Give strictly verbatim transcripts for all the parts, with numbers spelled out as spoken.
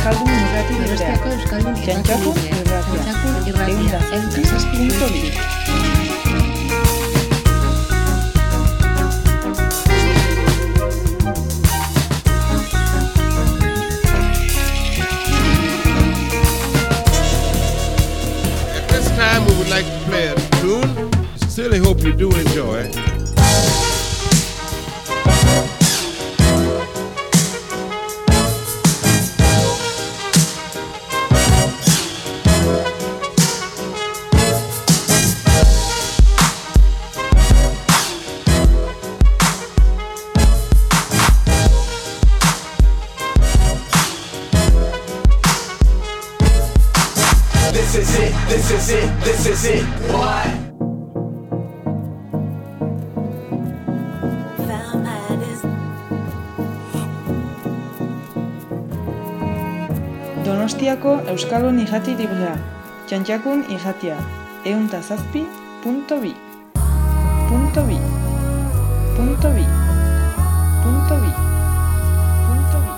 Euskaldun irrati librea. Donostiako Euskaldun Txantxakun irratia. Txantxakun irratia. Ehun eta zazpi puntu bi. We would like to play a tune. Sincerely hope you do enjoy. This is it, this is it, this is it, what? Donostiako Euskaldun irrati librea. Txantxakun irratia. Ehun eta zazpi puntu bi. Punto bi. Punto bi. Punto bi. Punto bi.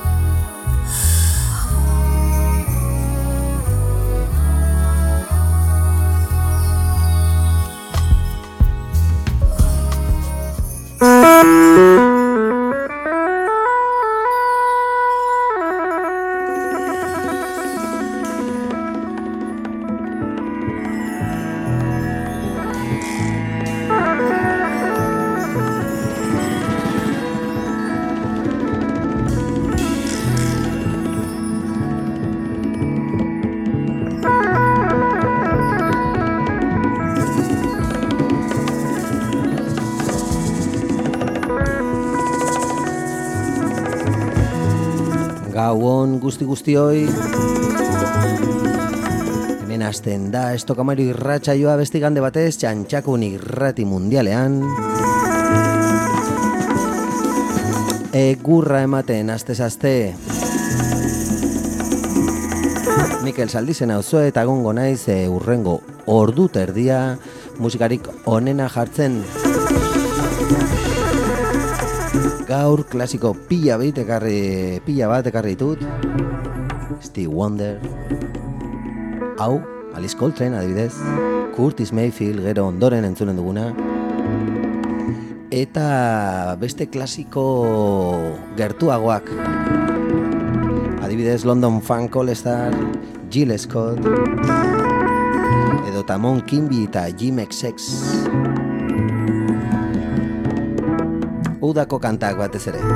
Gauon guzti guztioi. Hemen hasten da Estokamairu irratsaioa beste igande batez Txantxakun irrati mundialean. Egurra ematen astez aste. Mikel Saldizen auzoe eta egongo naiz e, urrengo ordu terdia musikarik onena jartzen. Gaur klasiko pila bat ekarri, pila bat ekarri ditut. Stevie Wonder, hau, Alice Coltrane adibidez, Curtis Mayfield gero ondoren entzunen duguna, eta beste klasiko gertuagoak, adibidez London Funk All Star, Jill Scott, edo Tamon Kimby eta Jim X X. Udako kantak batez ere.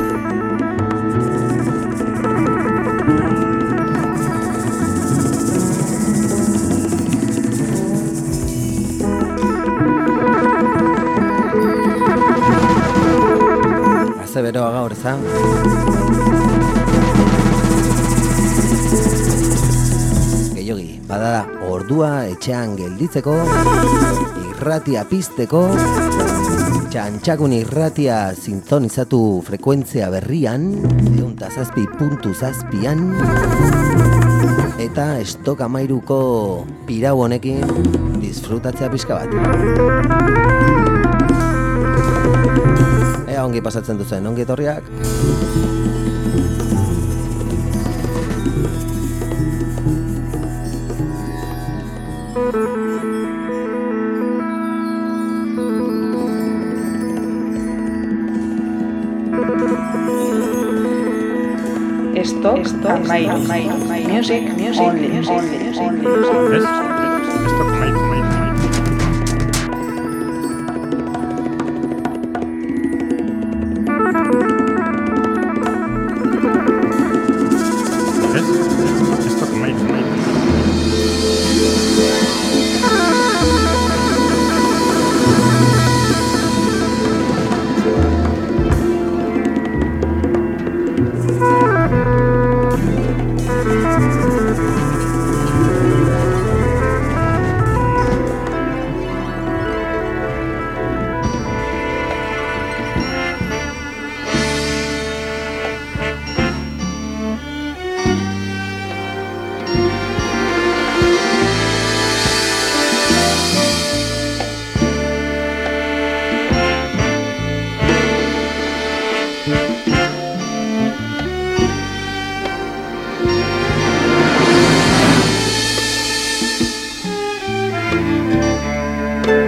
Haze beroa gaur, za? Gehiogi, bada ordua etxean gelditzeko, irratia pizteko, Txantxakun irratia sintonizatu frekuentzia berrian, ehun eta zazpi puntu zazpian, eta Estokamairuko pirau honekin disfrutatzea pixka bat. Ea ongi pasatzen duzen, ongi etorriak. Stop, stop, Mairu, music, music, only, music, only, only. Yes? Stop, Mairu, Mairu, Mairu. Yes? Stop, Mairu, Mairu.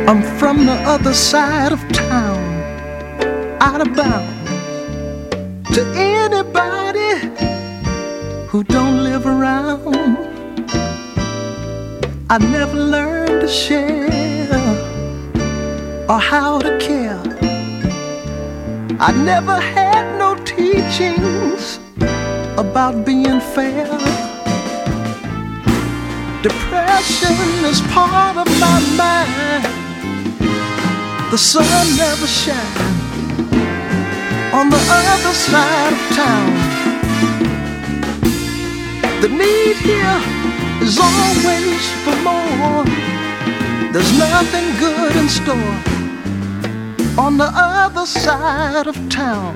I'm from the other side of town, out of bounds. To anybody who don't live around, I never learned to share or how to care. I never had no teachings about being fair. Depression is part of my mind. The sun never shines on the other side of town. The need here is always for more. There's nothing good in store on the other side of town.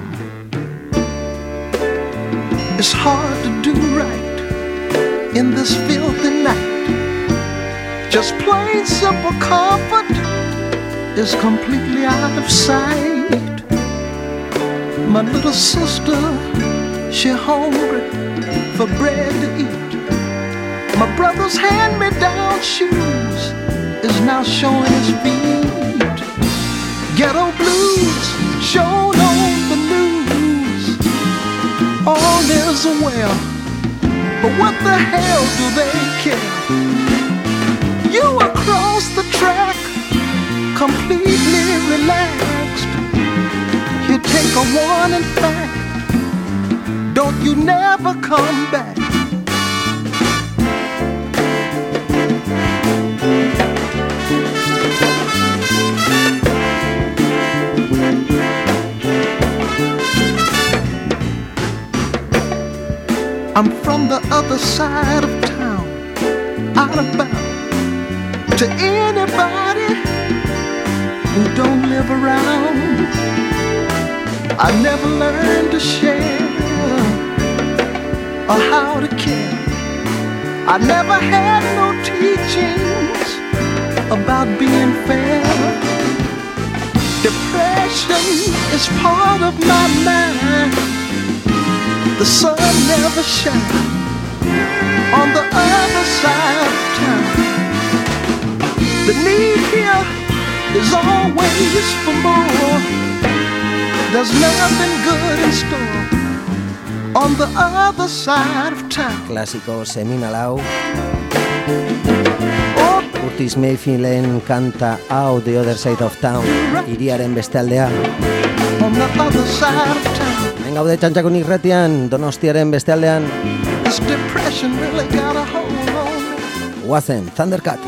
It's hard to do right in this filthy night. Just plain simple comfort is completely out of sight. My little sister, she hungry for bread to eat. My brother's hand-me-down shoes is now showing his feet. Ghetto blues shown on the news, all is well, but what the hell do they care? You across the track, completely relaxed. You take a warning fact, don't you never come back. I'm from the other side of town, out of bounds. To anybody who don't live around, I never learned to share or how to care. I never had no teachings about being fair. Depression is part of my mind. The sun never shines on the other side of town. The need here is always for more. There's nothing good in store on the other side of town. Klasiko seminal hau. Curtis Mayfielden kanta hau The Other Side of Town, hiriaren beste aldea. On the other side of town. Hemen gaude Txantxakun irratian, Donostiaren beste aldean. This depression really got a hold on me. Guazen, Thundercat.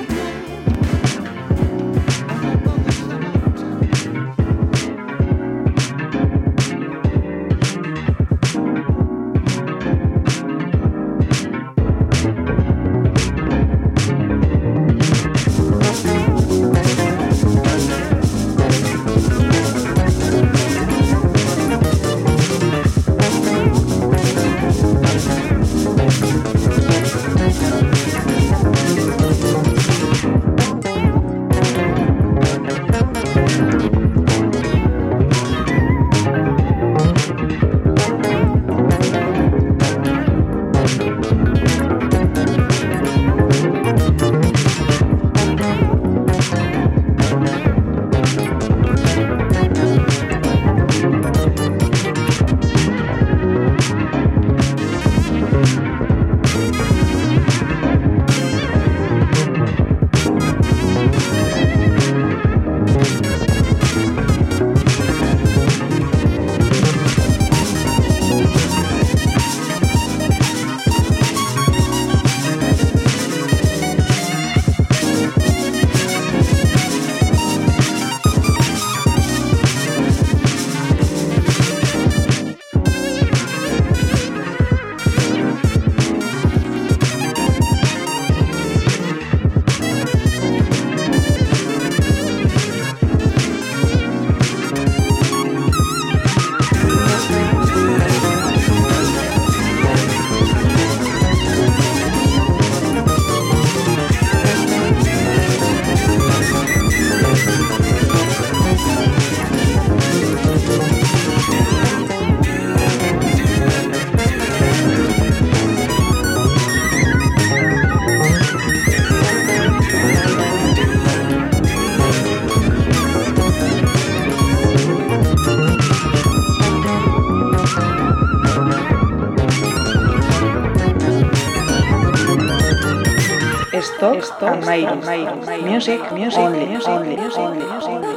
Stop, stop, Amairu, music, music, only, only, only, only,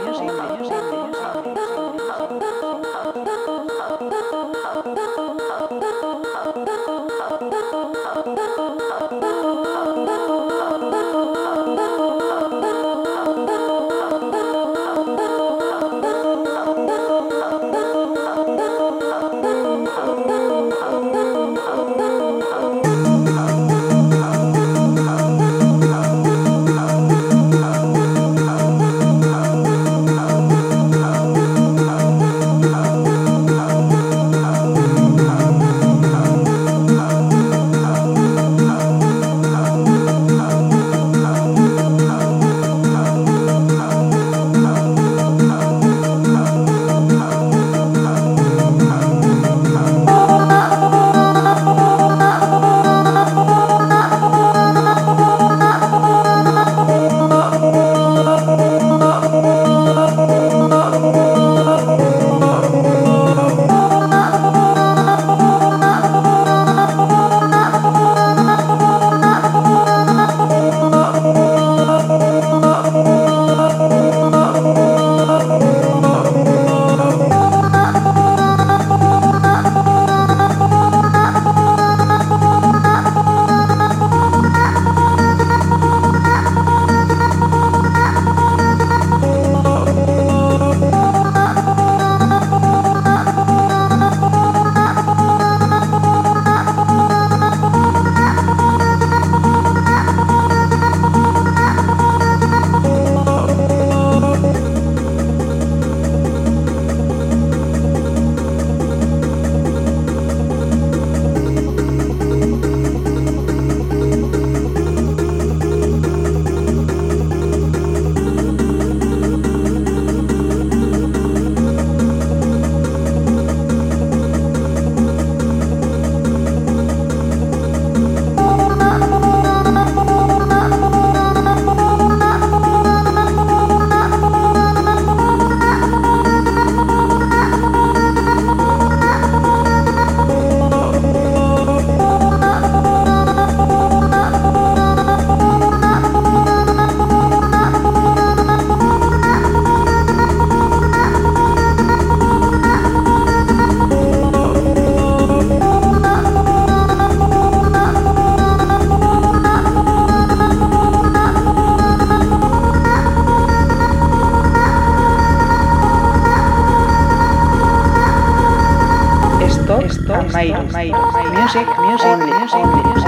Amairu, music, music, only, only, only,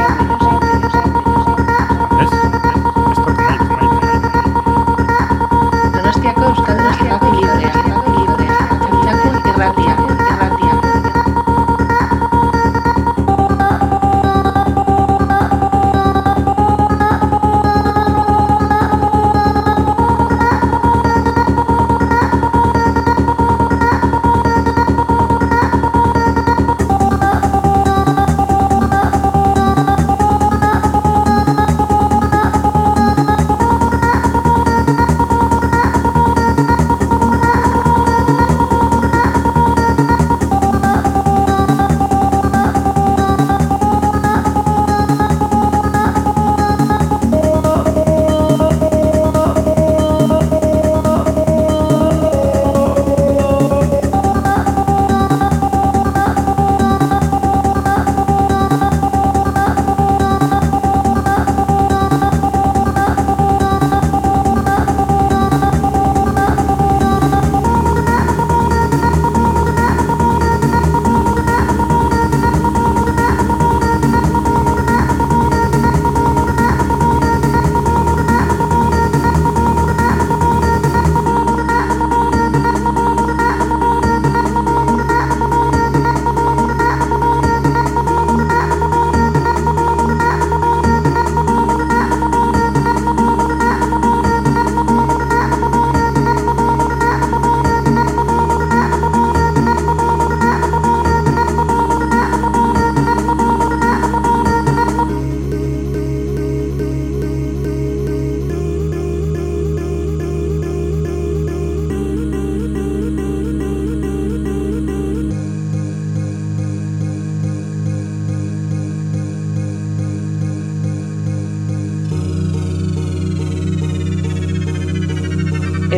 Ez? Ez dut Amairu, Amairu. Donostiako Euskal Donostiako librea, librea, Txantxakun irratia, irratia.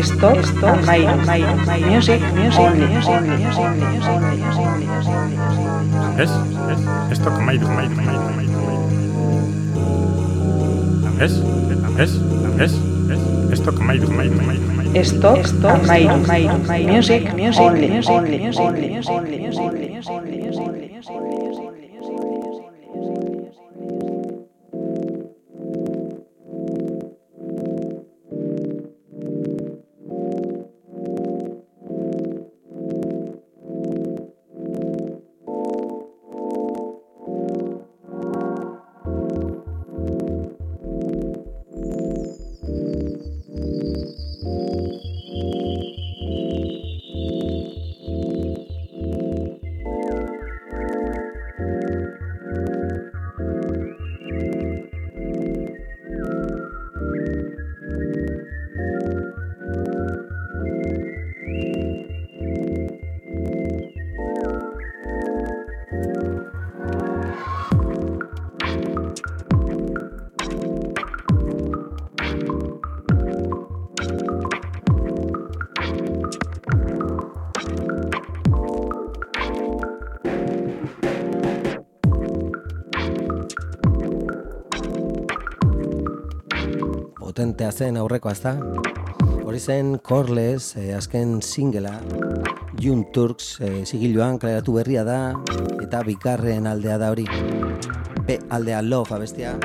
Stop, stop, Amairu, music, music, only, only, only, only, only. ¿Ves? ¿Ves? Esto con Mairu, Mairu, Mairu, Mairu. ¿Ves? ¿Ves? ¿Ves? ¿Ves? Esto con Mairu, Mairu, Mairu, Mairu. Stop, stop, Amairu, music, music, only, only, only, only, only, only. Potentea zen aurrekoa, ezta? Hori zen Corles, eh, azken singela, Young Turks eh, sigiluan kaleratu berria da, eta bikarren aldea da hori. B aldea Love abestia.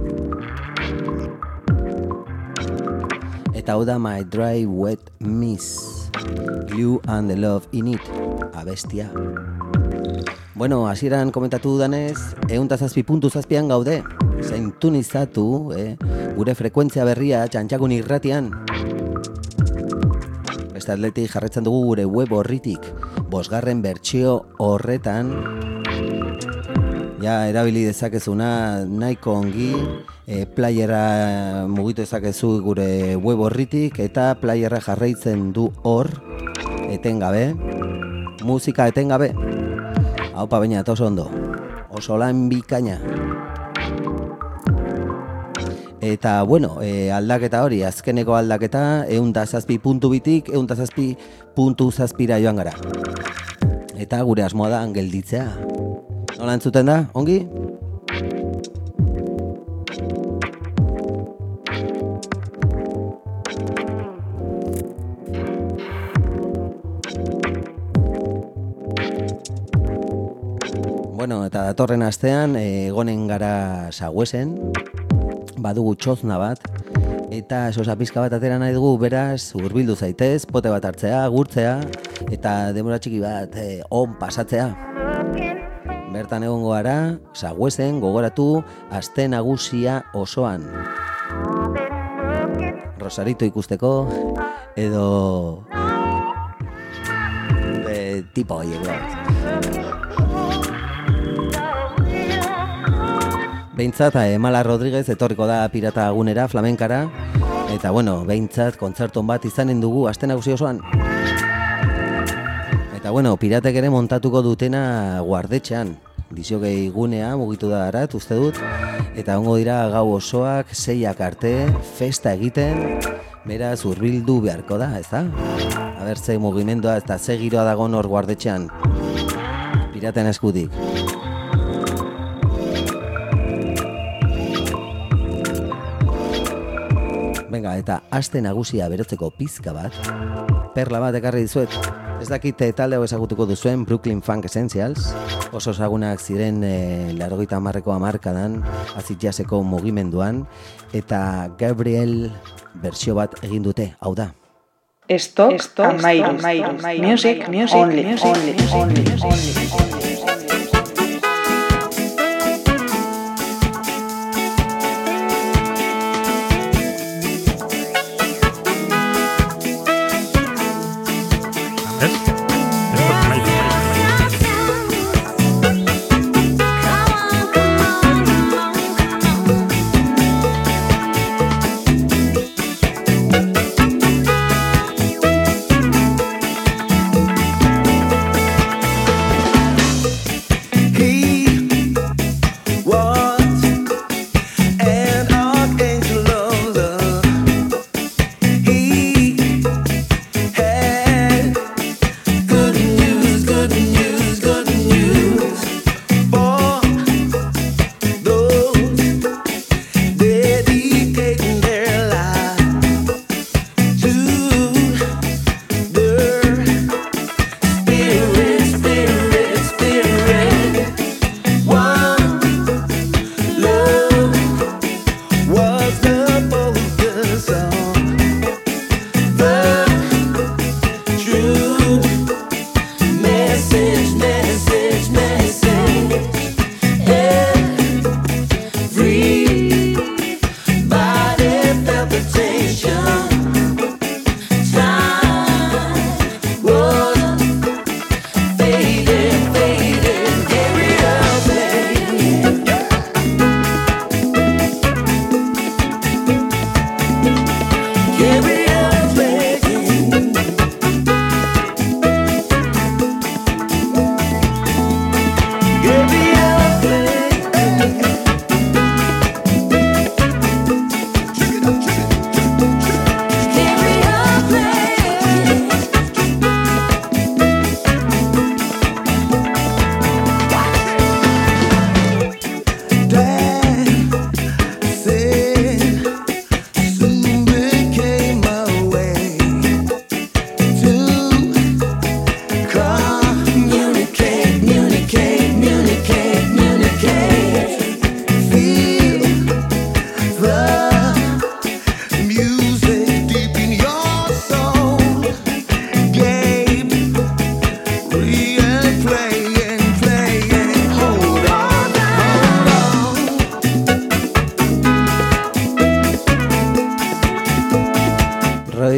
Eta hau da My Dry Wet Miss, You and the Love in It abestia. Bueno, hasieran komentatu dudanez, ehun eta zazpi puntu zazpian gaude, zintunizatu, eh, gure frekuentzia berria Txantxakun irratian. Beste atletik jarretzen dugu gure web horritik, bosgarren bertsio horretan, ja erabili dezakezuna nahiko ongi, e, playera mugitu dezakezu gure web horritik, eta playera jarraitzen du hor, etengabe, musika etengabe. Haupa baina, eta oso ondo, oso lan bikaina. Eta, bueno, e, aldaketa hori, azkeneko aldaketa, ehun eta zazpi puntu bitik, ehun eta zazpi puntu zazpira joan gara. Eta gure asmoa da gelditzea. Nola entzuten da, ongi? Bueno, eta datorren astean, egonen gara Sagüesen, badugu txozna bat, eta sosa pizka bat atera nahi dugu, beraz, hurbildu zaitez, pote bat hartzea, gurtzea, eta denbora txiki bat eh, on pasatzea. Bertan egongo gara, Sagüesen, gogoratu, aste nagusia osoan. Rosarito ikusteko, edo... E, tipo horiek bat. Behintzat, Emala Rodríguez etorriko da pirata agunera, flamenkara, eta bueno, behintzat kontzerton bat izanen dugu aste nagusi osoan. Eta bueno, piratek ere montatuko dutena guardetxean, dizokei gunea mugitu da arat, uste dut, eta ongo dira gau osoak, seiak arte, festa egiten, beraz hurbildu beharko da, ez da? Aber ze mugimendua eta ze giroa dagon hor guardetxean, piraten eskutik. Venga, eta aste nagusia berotzeko pizka bat, perla bat ekarri dizuet. Ez dakit talde hau ezagutuko duzuen, Brooklyn Funk Essentials, oso ezagunak ziren e, laurogeita hamarreko hamarkadan, acid jazzeko mugimenduan, eta Gabriel bertsio bat egin dute, hau da. Stop, stop, Amairu, music, music, only, only, only, only, only.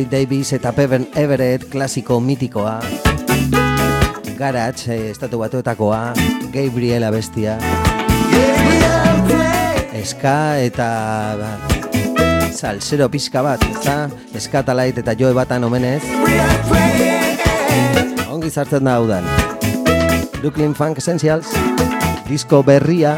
Davis eta Peven Everett klasiko mitikoa, Garage, eh, estatu batuetakoa, Gabriel abestia, Ska eta ba, salsero pixka bat, ezta? Ska Talait eta Joe Batan omenez. Ongi zartzen da hau dan. Brooklyn Funk Essentials, disko berria.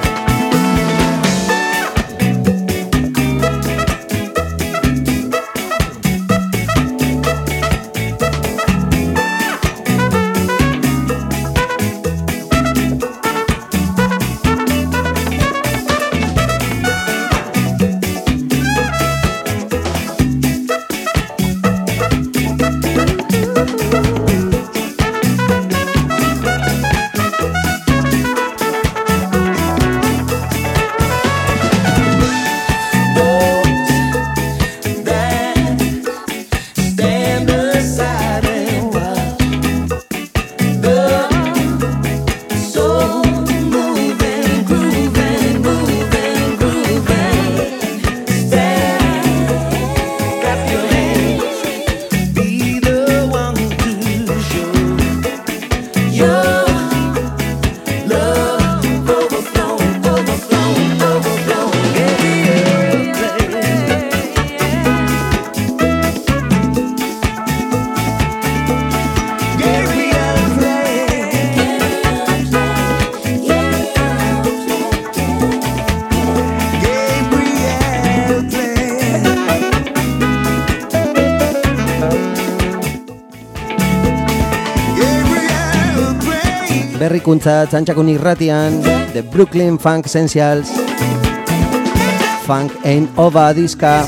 Berrikuntza txantxakun irratian, The Brooklyn Funk Essentials, Funk Ain't Over diska,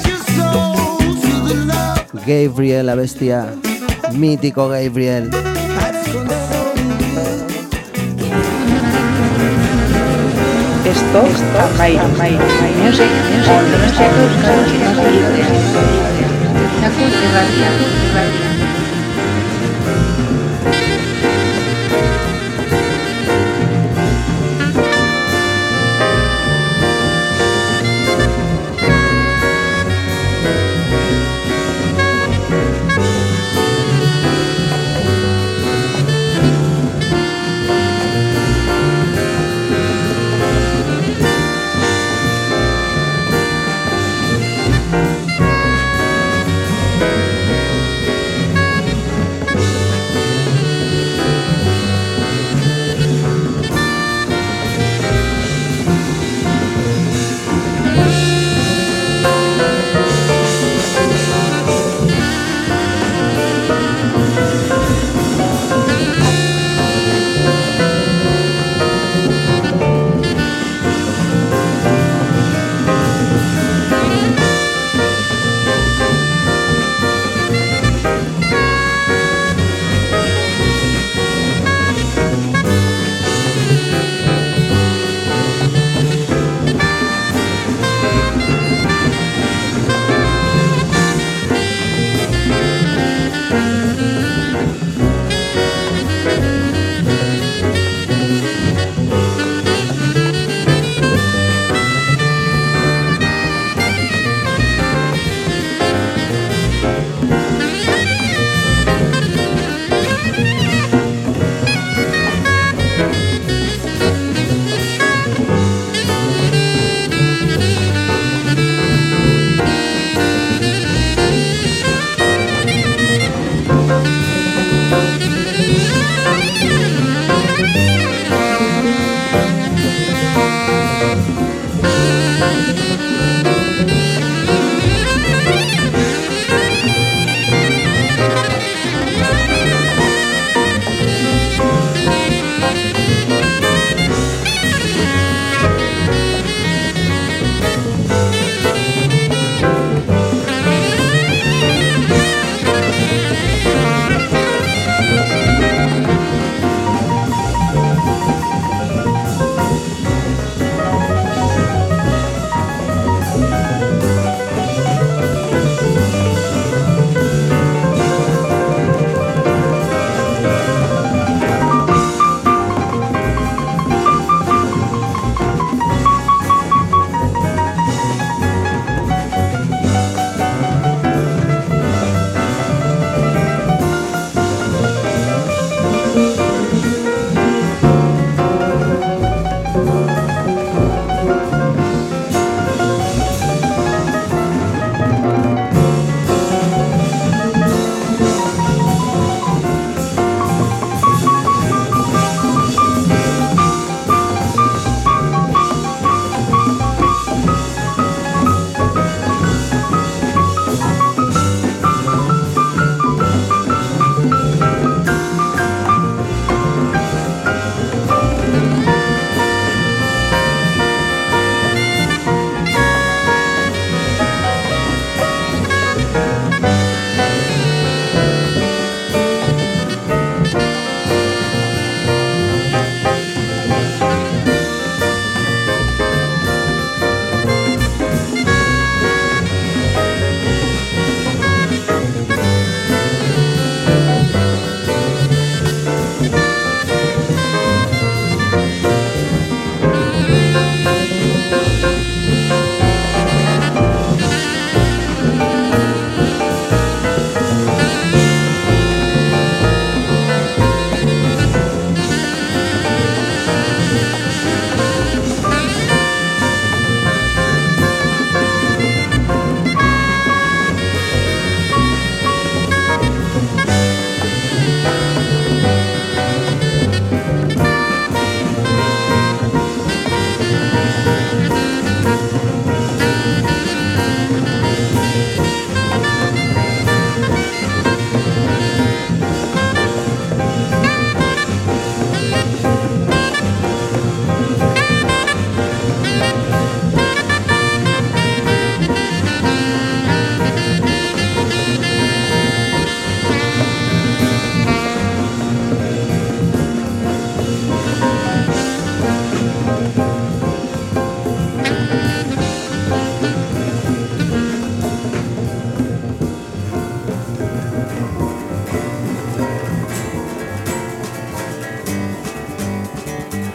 Gabriel abestia, mítico Gabriel. Esto está Amai, Amai, Music, on the Txantxakun irratia, irratia.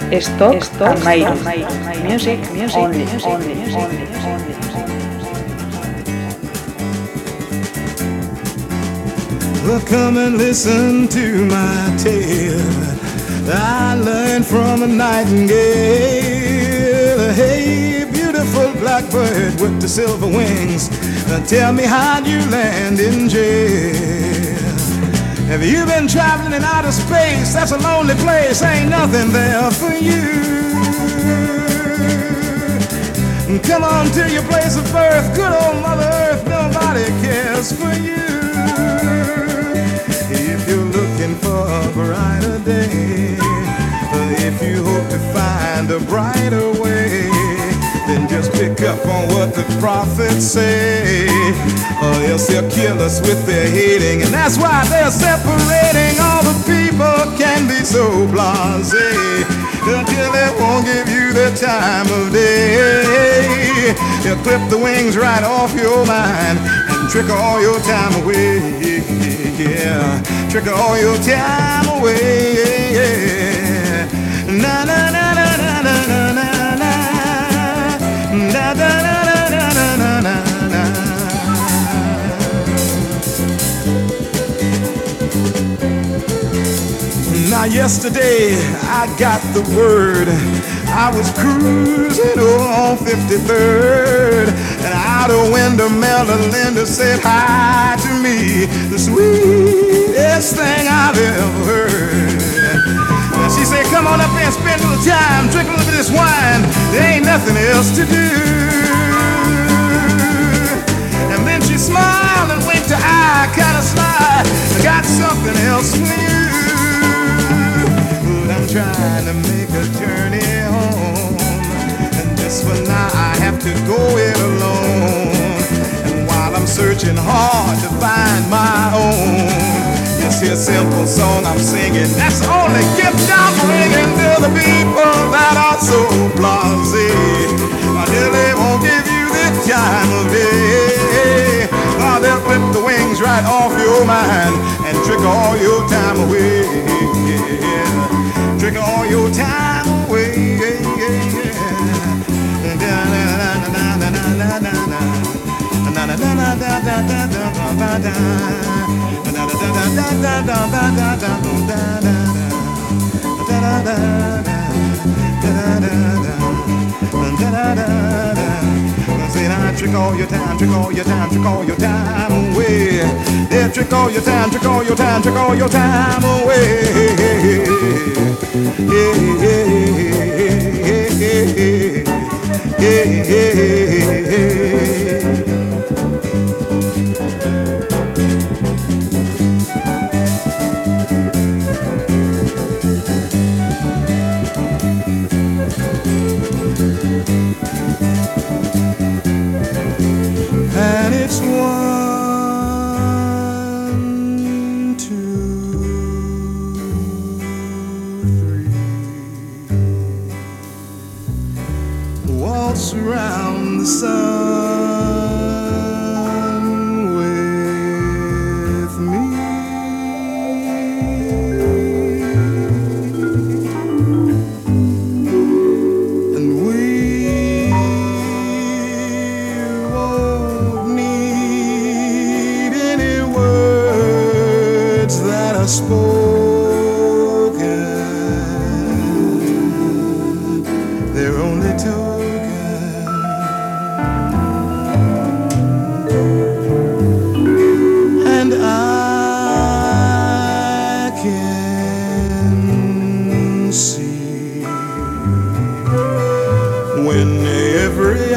Stock, Stock Almairo. Music, music, only, only, only, only. Well, come and listen to my tale. I learned from a nightingale. Hey, beautiful blackbird with the silver wings, tell me how'd you land in jail? Have you been traveling in outer space? That's a lonely place, ain't nothing there for you. Come on to your place of birth, good old Mother Earth, nobody cares for you. If you're looking for a brighter day, if you hope to find a brighter way, then just pick up on what the prophets say, or else they'll kill us with their hating. And that's why they're separating. All the people can be so blasé until they won't give you the time of day. They'll clip the wings right off your mind and trick all your time away. Yeah, trick all your time away. Na na na na na na na na. Da, da, da, da, da, da, da, da. Now yesterday I got the word. I was cruising on fifty-third, and out a window Melda Linda said hi to me, the sweetest thing I've ever heard. She said, come on up here and spend a little time, drink a little bit of this wine, there ain't nothing else to do. And then she smiled and winked her eye, kind of sly, I got something else for you. But I'm trying to make a journey home, and just for now I have to go it alone. And while I'm searching hard to find my own, this here simple song I'm singing, that's the only gift I'm bringing to the people that are so blasé. Until they won't give you the time of day, or they'll clip the wings right off your mind and trick all your time away. Trick all your time away. Trick all your time, trick all your time, trick all your time away. Yeah, trick all your time, trick all your time, trick all your time away. Yeah, yeah, yeah, yeah, yeah. And it's one, two, three. Waltz around the sun with me. And we spoken, they're only token, and I can see when every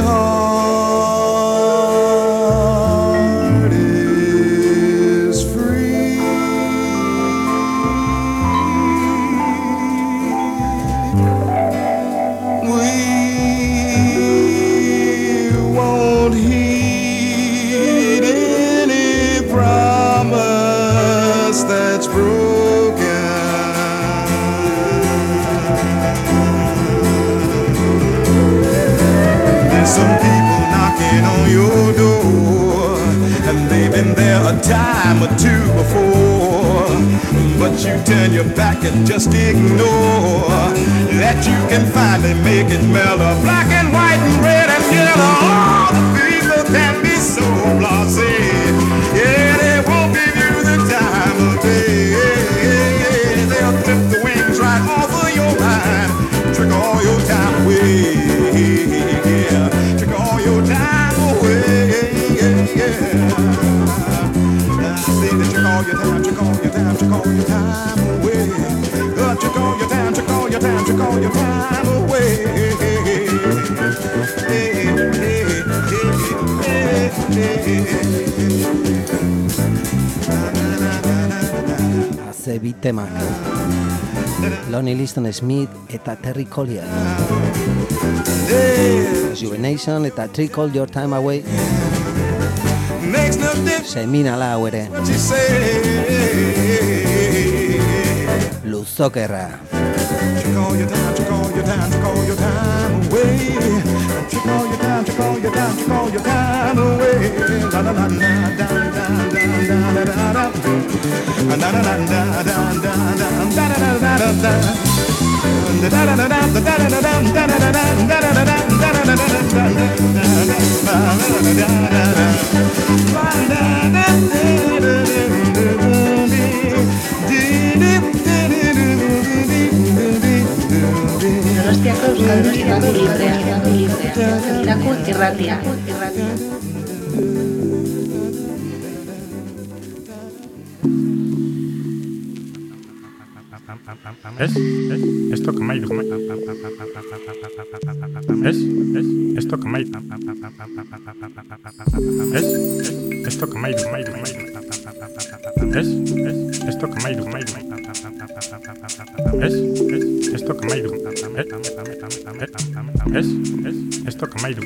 heart is free. That's broken. There's some people knocking on your door, and they've been there a time or two before. but you turn your back and just ignore that you can finally make it mellow. Black and white and red and yellow, all the people can be so blasé. Yeah, they won't give you the time of day. They'll clip the wings right off of your mind, trick all your time away. Yeah, trick all your time away. Yeah, yeah. I say that trick all your time, trick all your time, trick all your time away. Uh, trick all your time, trick all your time, trick all your time away. Hey, hey, hey, hey, hey. Haze bitemak Lonnie Liston Smith eta Terry Collier, Juvenation eta Trick All Your Time Away. Seminala hau ere Luzokerra. Trick all your time, trick all your time, trick all your time away. Trick all your time, trick all your time, trick all your time away. La la la la da da da da da da da. La la la da da da da da da da da da. Da da da da da da da da da da da Donostiako Euskal Librea, Irakur irratia. ¿Es? ¿Es? Esto que me ha ido. ¿Es? ¿Es? Esto que me ha ido. ¿Es? ¿Es? Esto que me ha ido. ¿Es? ¿Es? Esto que me ha ido. ¿Es? ¿Es? Esto que me ha ido. ¿Es? ¿Es? Esto que me ha ido.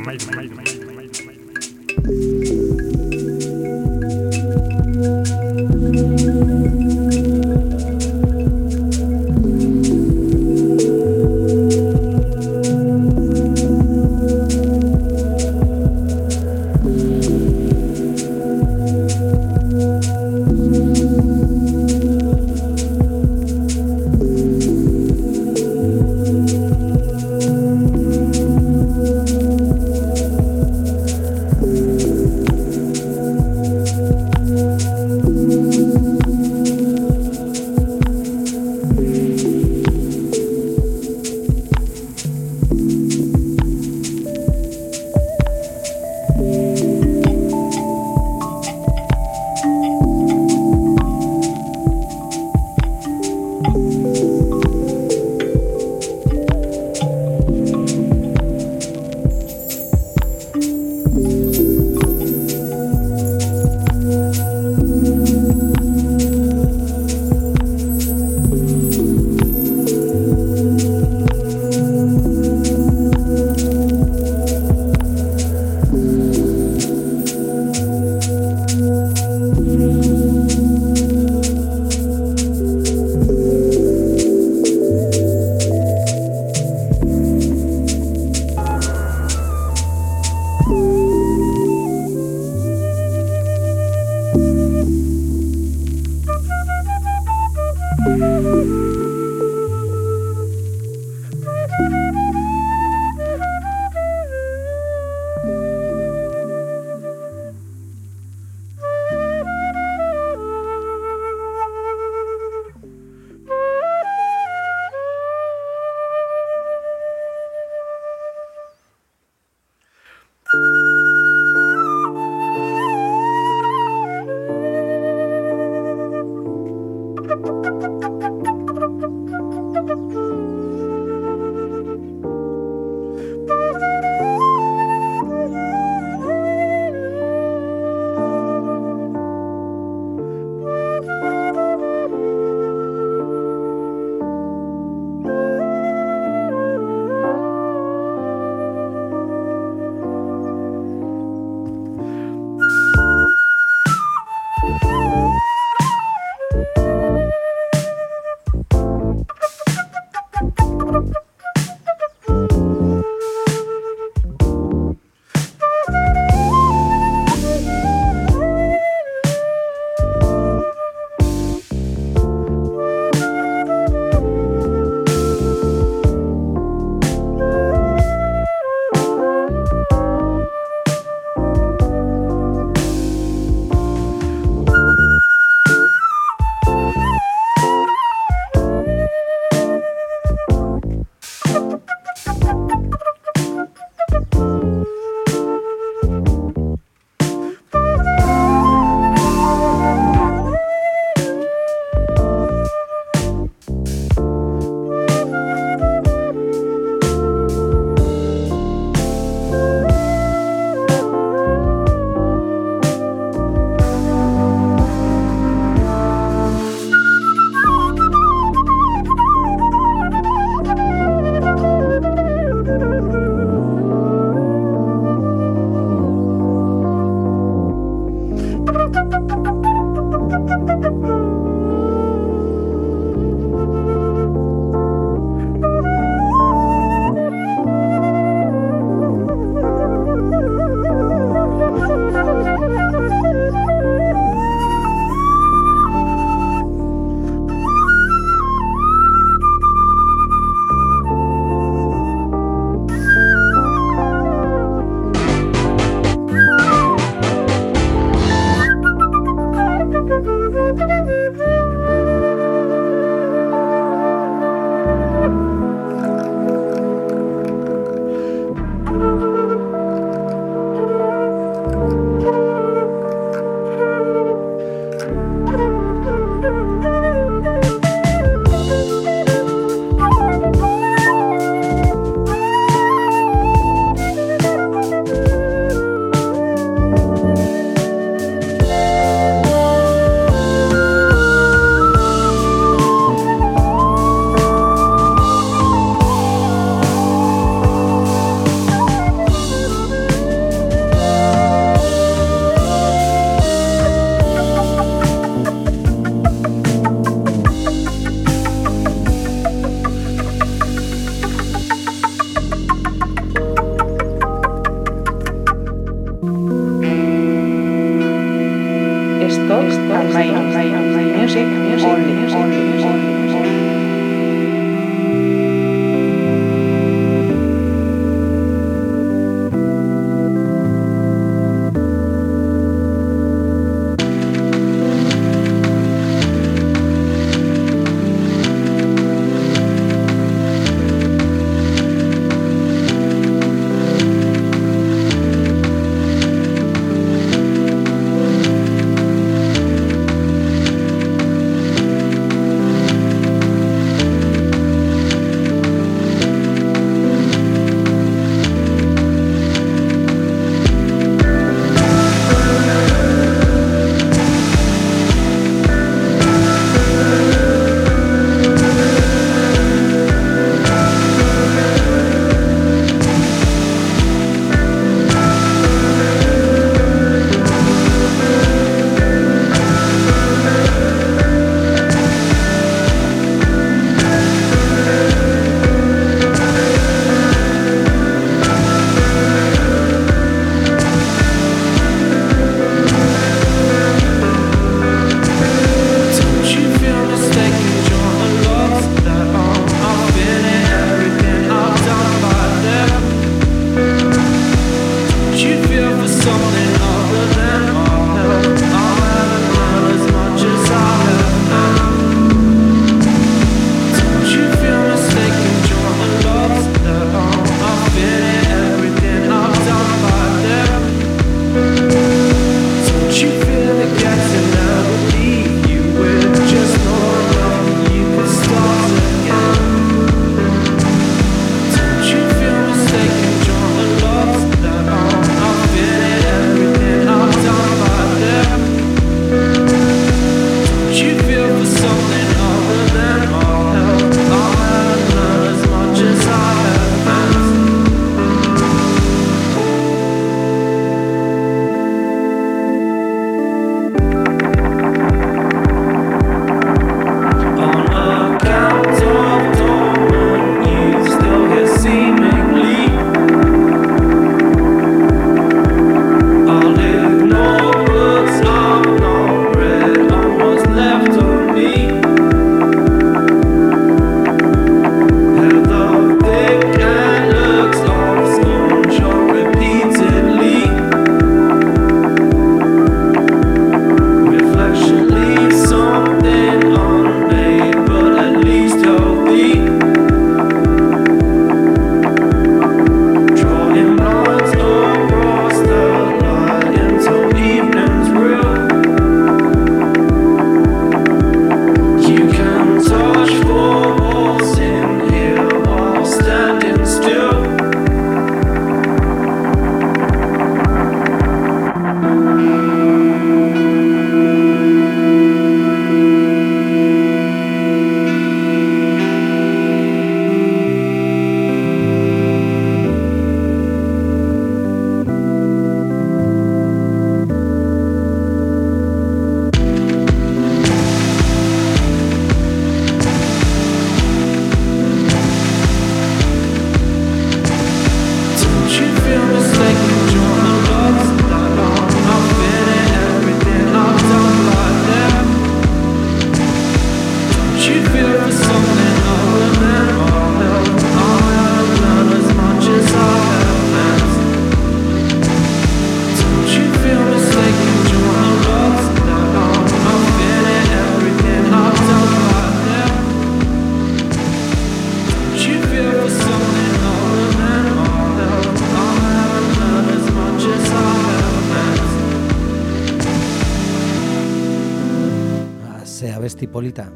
abesti polita.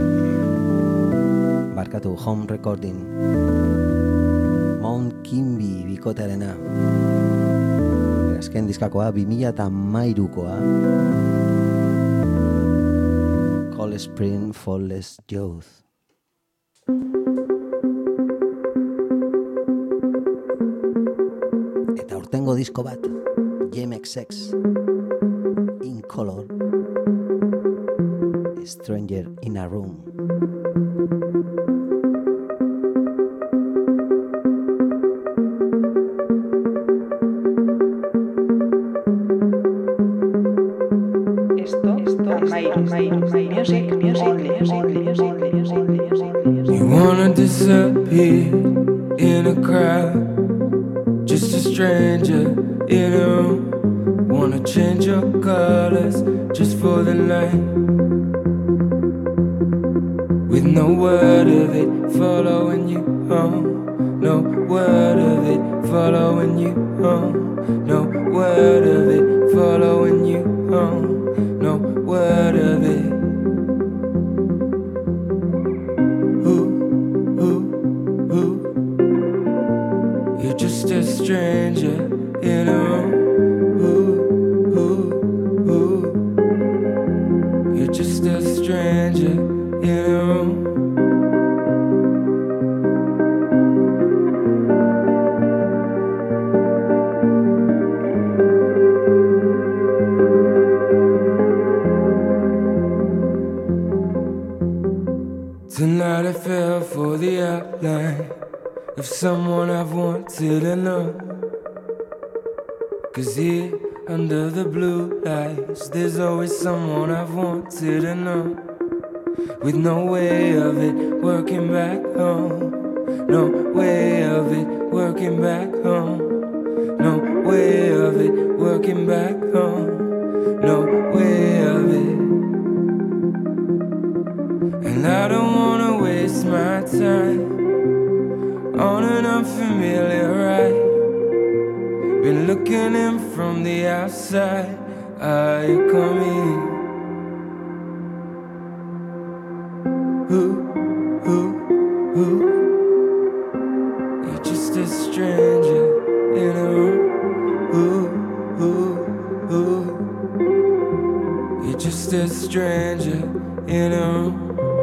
Barkatu, home recording. Mount Kimby bikotearena. Azken diskakoa, bi mila hamairukoa. Cold Spring, Fallless Youth. Eta urtengo disko bat, J M X X, In Color, Stranger in a Room. You wanna disappear in a crowd, just a stranger in a room. Wanna change your colors just for the night, with no word of it following you home. No word of it following you home. No word of it following you home. No word of it. Just a stranger in a room. Ooh, ooh, ooh. You're just a stranger in a room. Tonight I fell for the outline of someone I've wanted to know. Cause here under the blue lights, there's always someone I've wanted to know. With no way of it working back home. No way of it working back home. No way of it working back home. No way of it. And I don't wanna waste my time on an unfamiliar ride. Been looking in from the outside. Are you coming? Ooh, ooh, ooh. You're just a stranger in a room. Ooh, ooh, ooh. You're just a stranger in a room.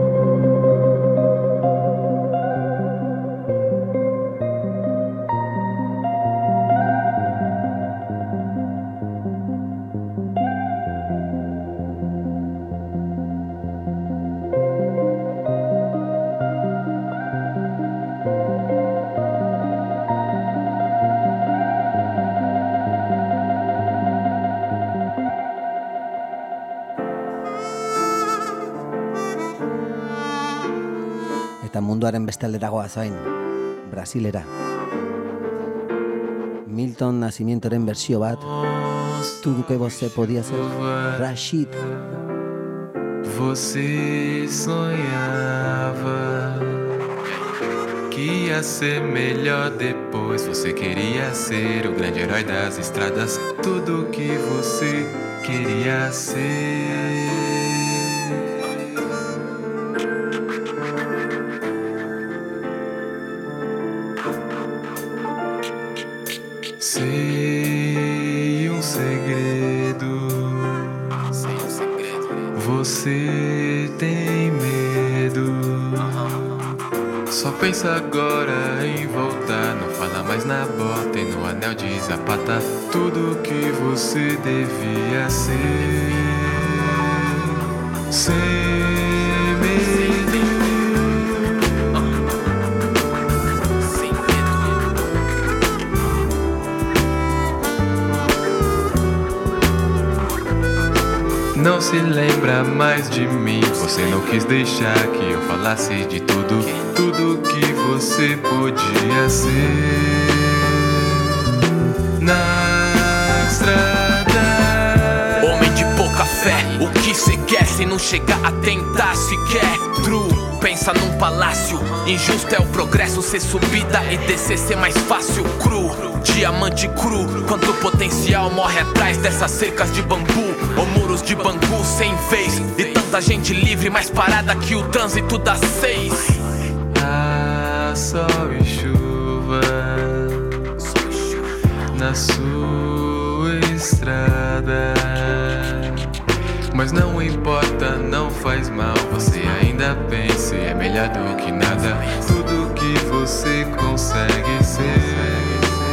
Eta munduaren beste alderagoa zain, Brasilera. Milton Nascimyentoren bersio bat, Tudo que você podia ser, Rashid. Você sonhava que ia ser melhor depois. Você queria ser o grande herói das estradas, tudo que você queria ser. Sei um segredo. Sei um segredo. Você tem medo. Só pensa agora em voltar. Não fala mais na bota e no anel de zapata. Tudo que você devia ser. Sem medo. Não se lembra mais de mim. Você não quis deixar que eu falasse de tudo, tudo que você podia ser. Na estrada, homem de pouca fé, o que cê quer se não chegar a tentar sequer? True, pensa num palácio. Injusto é o progresso, ser subida e descer ser mais fácil. Cru, diamante cru. Quanto potencial morre atrás dessas cercas de bambu ou muros de bangu sem vez e tanta da gente livre, mais parada que o trânsito das seis. Ah, sol e chuva na sua estrada. Mas não importa, não faz mal. Você ainda pense, é melhor do que nada. Tudo que você consegue ser.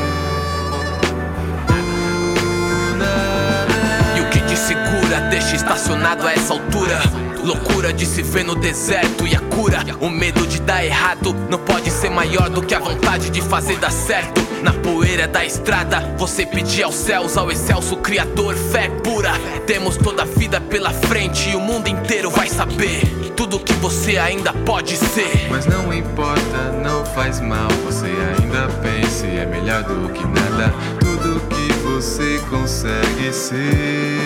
E o que te segura, deixa estacionado a essa altura. Loucura de se ver no deserto e a cura. O medo de dar errado não pode ser maior do que a vontade de fazer dar certo. Na poeira da estrada, você pedir aos céus, ao excelso Criador, fé pura. Temos toda a vida pela frente e o mundo inteiro vai saber tudo que você ainda pode ser. Mas não importa, não faz mal. Você ainda pense, é melhor do que nada. Tudo que você consegue ser.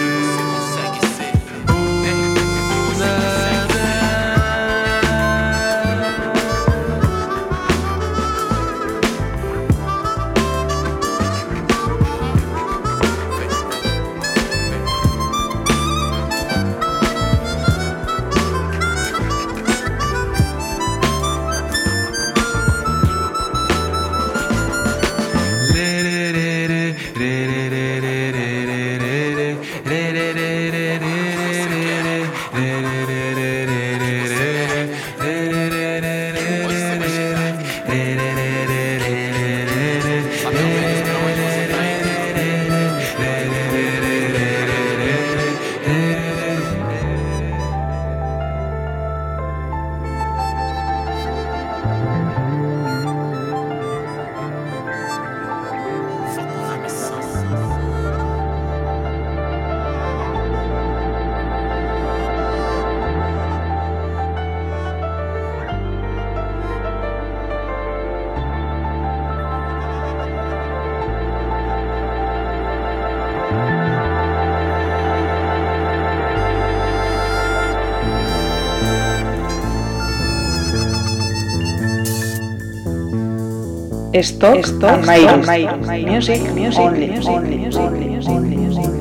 Stock, Stock and Myros. Music, music, only, music, only, music, only, music, only.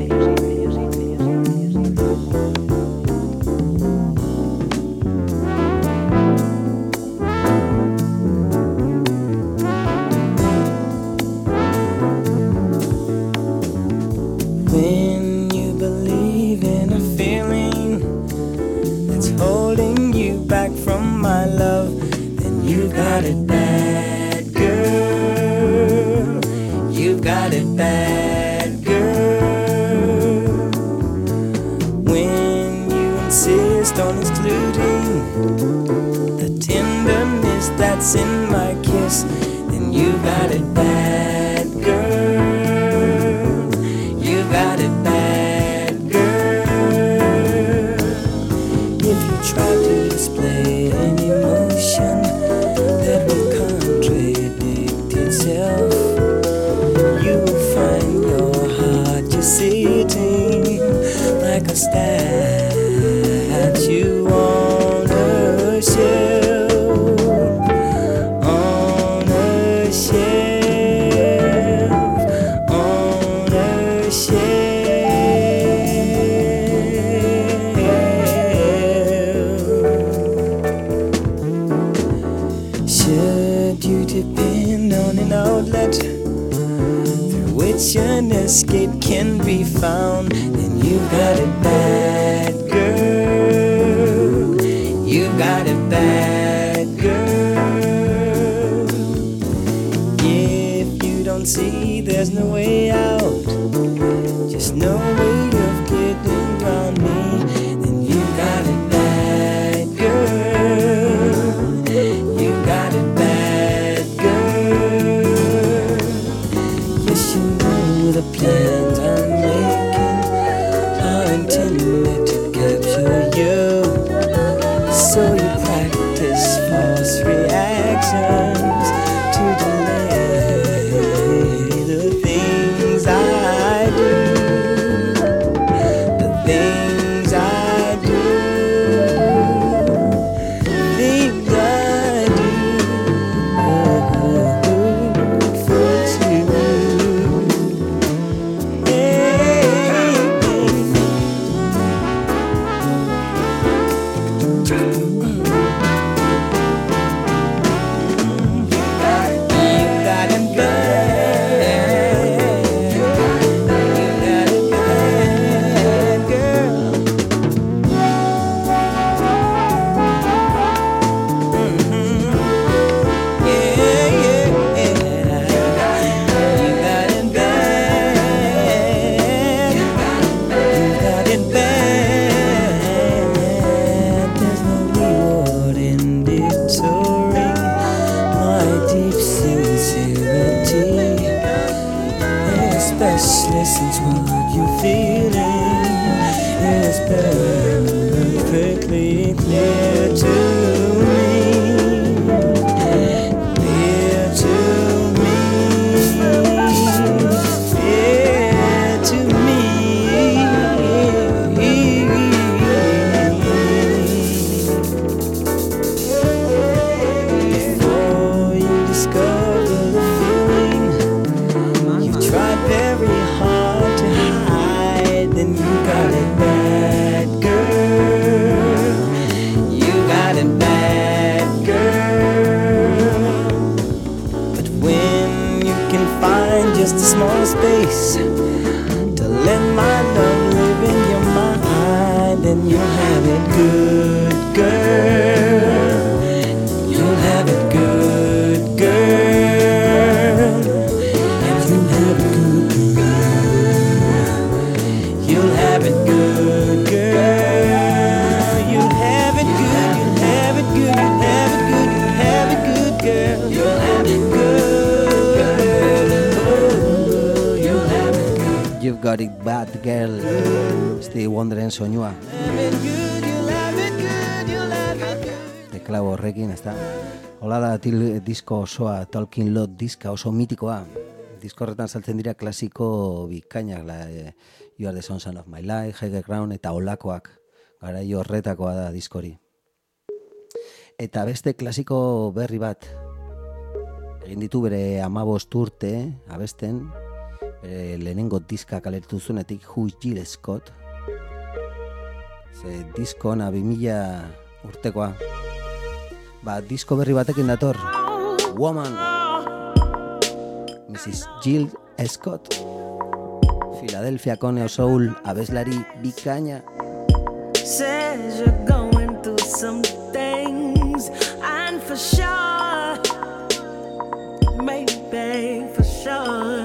When you believe in a feeling that's holding you back from my love, then you got it bad, girl. You got it bad, girl. When you insist on excluding the tenderness that's in my kiss, then you got it bad, girl. You got it bad, girl. If you try to display an emotion that will contradict itself, you will find your heart just sitting like a statue on a shelf, on a shelf, on a shelf. Should you depend on an outlet through which an escape can be found, then you got it bad, girl. You got it bad, girl. If you don't see there's no way out, just no way of getting around me, then you got it bad, girl. You got it bad, girl. Yes, you know the plans I'm making are intended to capture you, so you practice false reactions to delay the things I do. essence what you're feeling is perfectly clear to me. Clear to me. Clear to me. Before you discover the feeling you've tried very hard to hide, then you got it bad, girl. You got it bad, girl. But when you can find just a small space to let my love live in your mind, then you'll have it good, girl. You'll have it good, girl. And you'll have it good, girl. You'll have it good, girl. You'll have it good, you'll have it good, you'll have it good, you'll have it good, girl. You'll have it good. You'll have it good. You've got it bad, girl. Stevie Wonderen soinua. Teklao horrekin, ezta? Hola da til disko osoa, Talking Lot diska oso mitikoa. Disko horretan saltzen dira klasiko bikainak, la, eh, You Are the Sunshine of My Life, Higher Ground eta olakoak. Garai horretakoa da diskori. Eta beste klasiko berri bat. Egin ditu bere hamabost urte abesten, bere lehenengo diska kalertu zuenetik, Who's Jill Scott. Ze disko na bi mila urtekoa. Ba, disko berri batekin dator. Woman. missus Jill Scott. Philadelphiako neo soul abeslari bikaina. Says you're going through some things, and for sure, maybe for sure,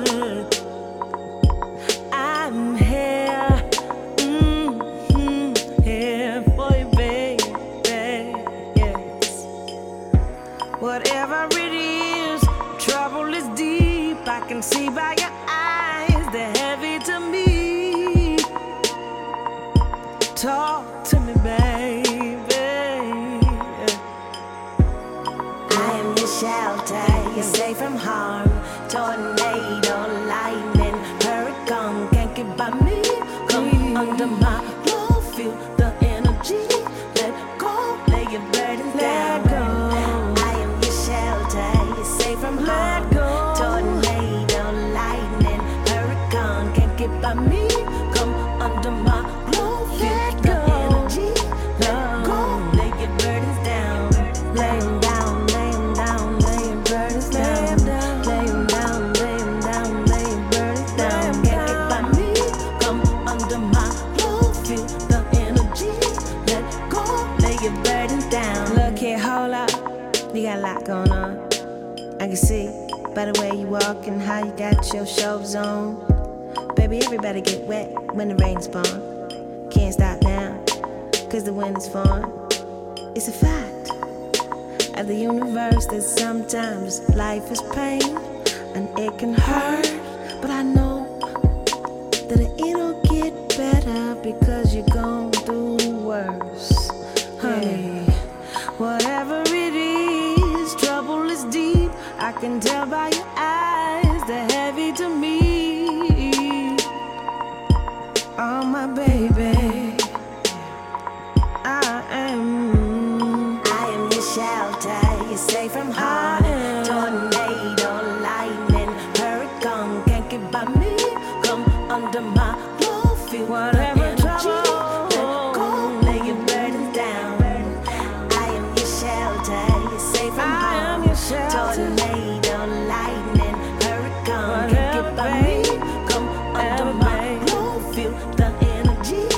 I'm here, mm-hmm, here for you, baby, yes. Whatever it is, trouble is deep, I can see by your eyes, they're heavy to me. Talk to me, baby. I am your shelter, you're safe from harm. Tornado, lightning, hurricane can't get by me. Come under my roof, feel the energy. Let go, lay your burdens down. Let go. I am your shelter, you're safe from harm. Tornado, lightning, hurricane can't get by me. Come under my roof, feel the energy. Let go, lay your burdens down. Lay 'em down, lay 'em down, lay your burdens down. Lay 'em down, lay 'em down, lay your burdens down. Can't get by me. Come under my roof, feel the energy. Let go, lay your burdens down. Look here, hold up, you got a lot going on. I can see by the way you walk and how you got your shows on. Baby, everybody get wet when the rain's born. Can't stop now, cause the wind is falling. It's a fact of the universe that sometimes life is pain and it can hurt, but I know that it'll get better because you're going through worse. Honey, whatever it is, trouble is deep. I can tell by your eyes, they're heavy to me. Oh, my baby, I am. I am your shelter, you're safe from harm. Tornado, lightning, hurricane can't get by me. Come under my roof, feel whatever trouble. Let go, lay your burdens down. I am your shelter, you're safe from harm. Tornado, lightning, hurricane can't get by me. Come under my roof, feel the energy.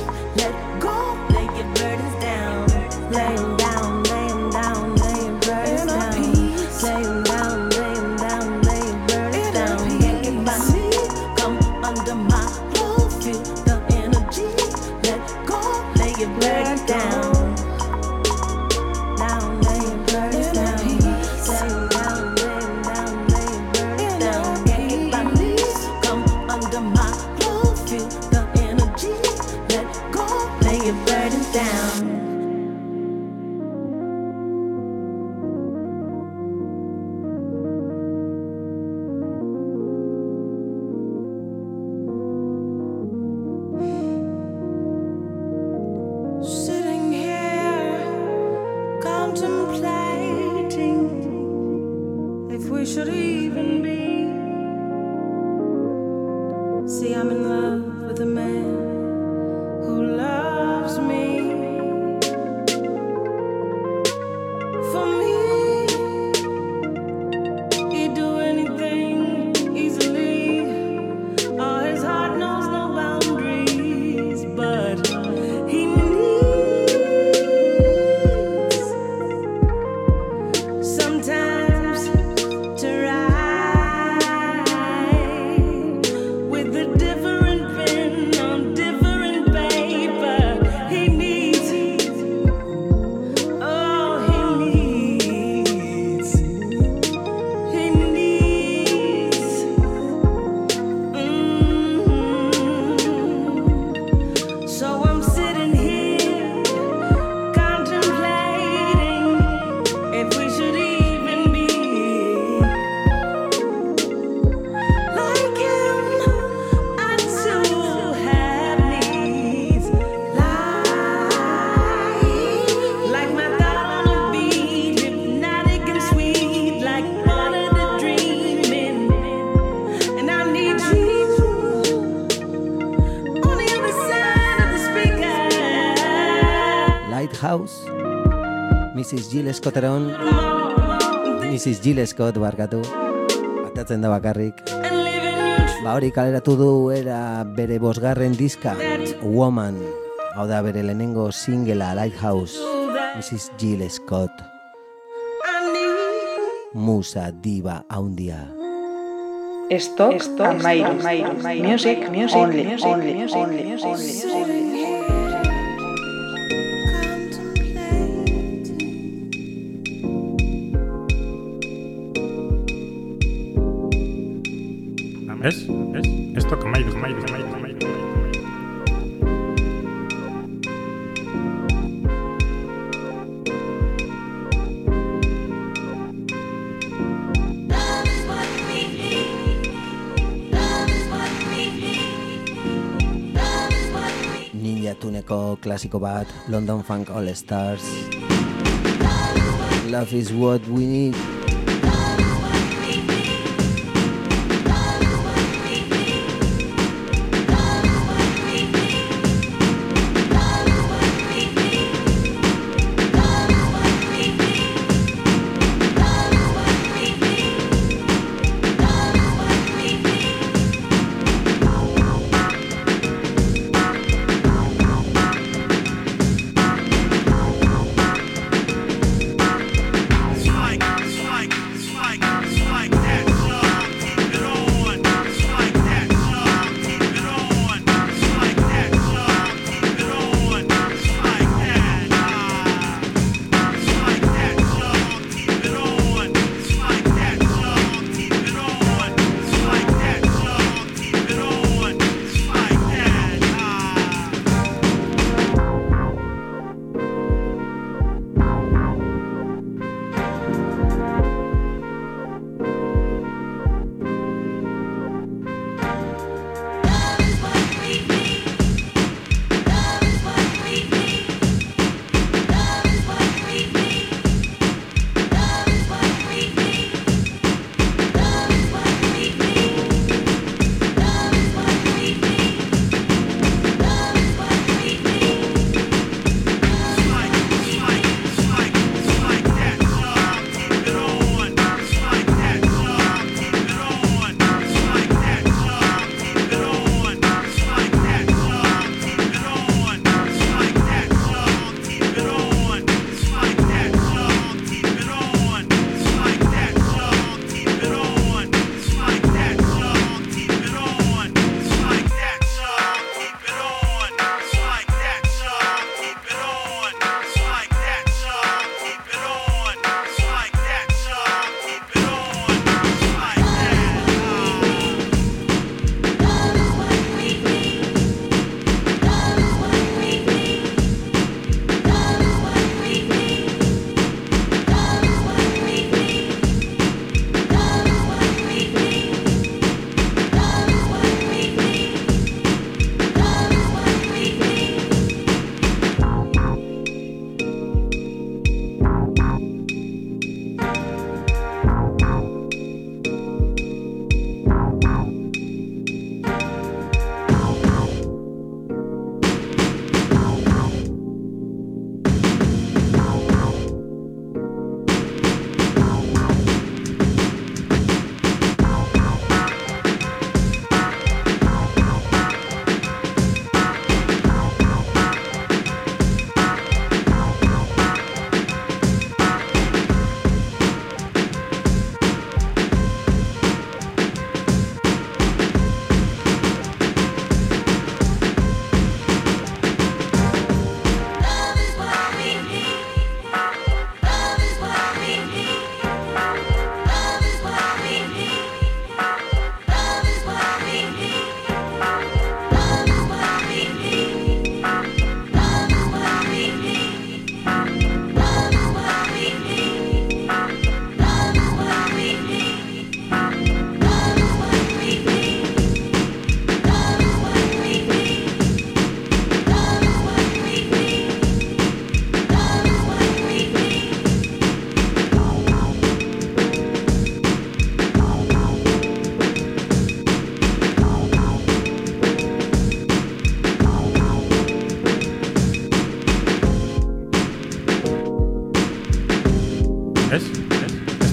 we should even be. See, I'm in love with a man who loves me. For me, he'd do anything easily. Oh, his heart knows no boundaries, but he needs sometimes to ride with a different pen on different paper. He needs, oh, he needs, he needs. Mm-hmm. So I'm sitting here contemplating if we should even be like him. I too have needs, like like my thought on a beat, hypnotic and sweet, like part of the dreaming. And I need you on the other side of the speaker. Lighthouse, missus Jill Scotteron, missus Jill Scott barkatu, atatzen da bakarrik. Ba hori kaleratu du era bere bosgarren diska, Woman, hau da bere lehenengo singela Lighthouse, missus Jill Scott, musa diva haundia. Esto, esto, amairu, music, music, only, only, only, only. ¿Ves? ¿Ves? Esto que Mairu, Mairu, Mairu, Mairu. Ninja Tuneko klasiko bat, London Funk All Stars. Love is what we need. Swag, swag.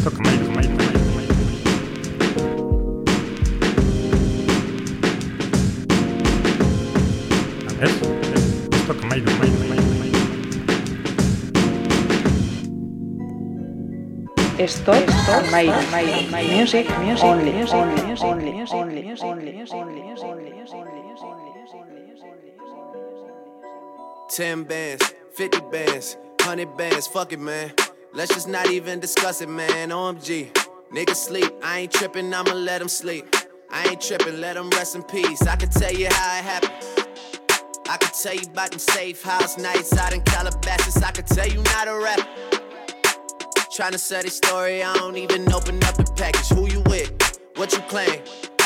esto que me me me ¿Ves? Esto que me me me Stop, stop, my, my, my music, music, only, music, only, music, only, only, only, only, only, only. Ten bands, fifty bands, hundred bands, fuck it, man. Let's just not even discuss it, man. O M G, niggas sleep. I ain't tripping, I'ma let them sleep. I ain't tripping, let them rest in peace. I can tell you how it happened. I can tell you about them safe house nights out in Calabasas. I can tell you not a rap. Tryna sell this story, I don't even open up the package. Who you with? What you claim?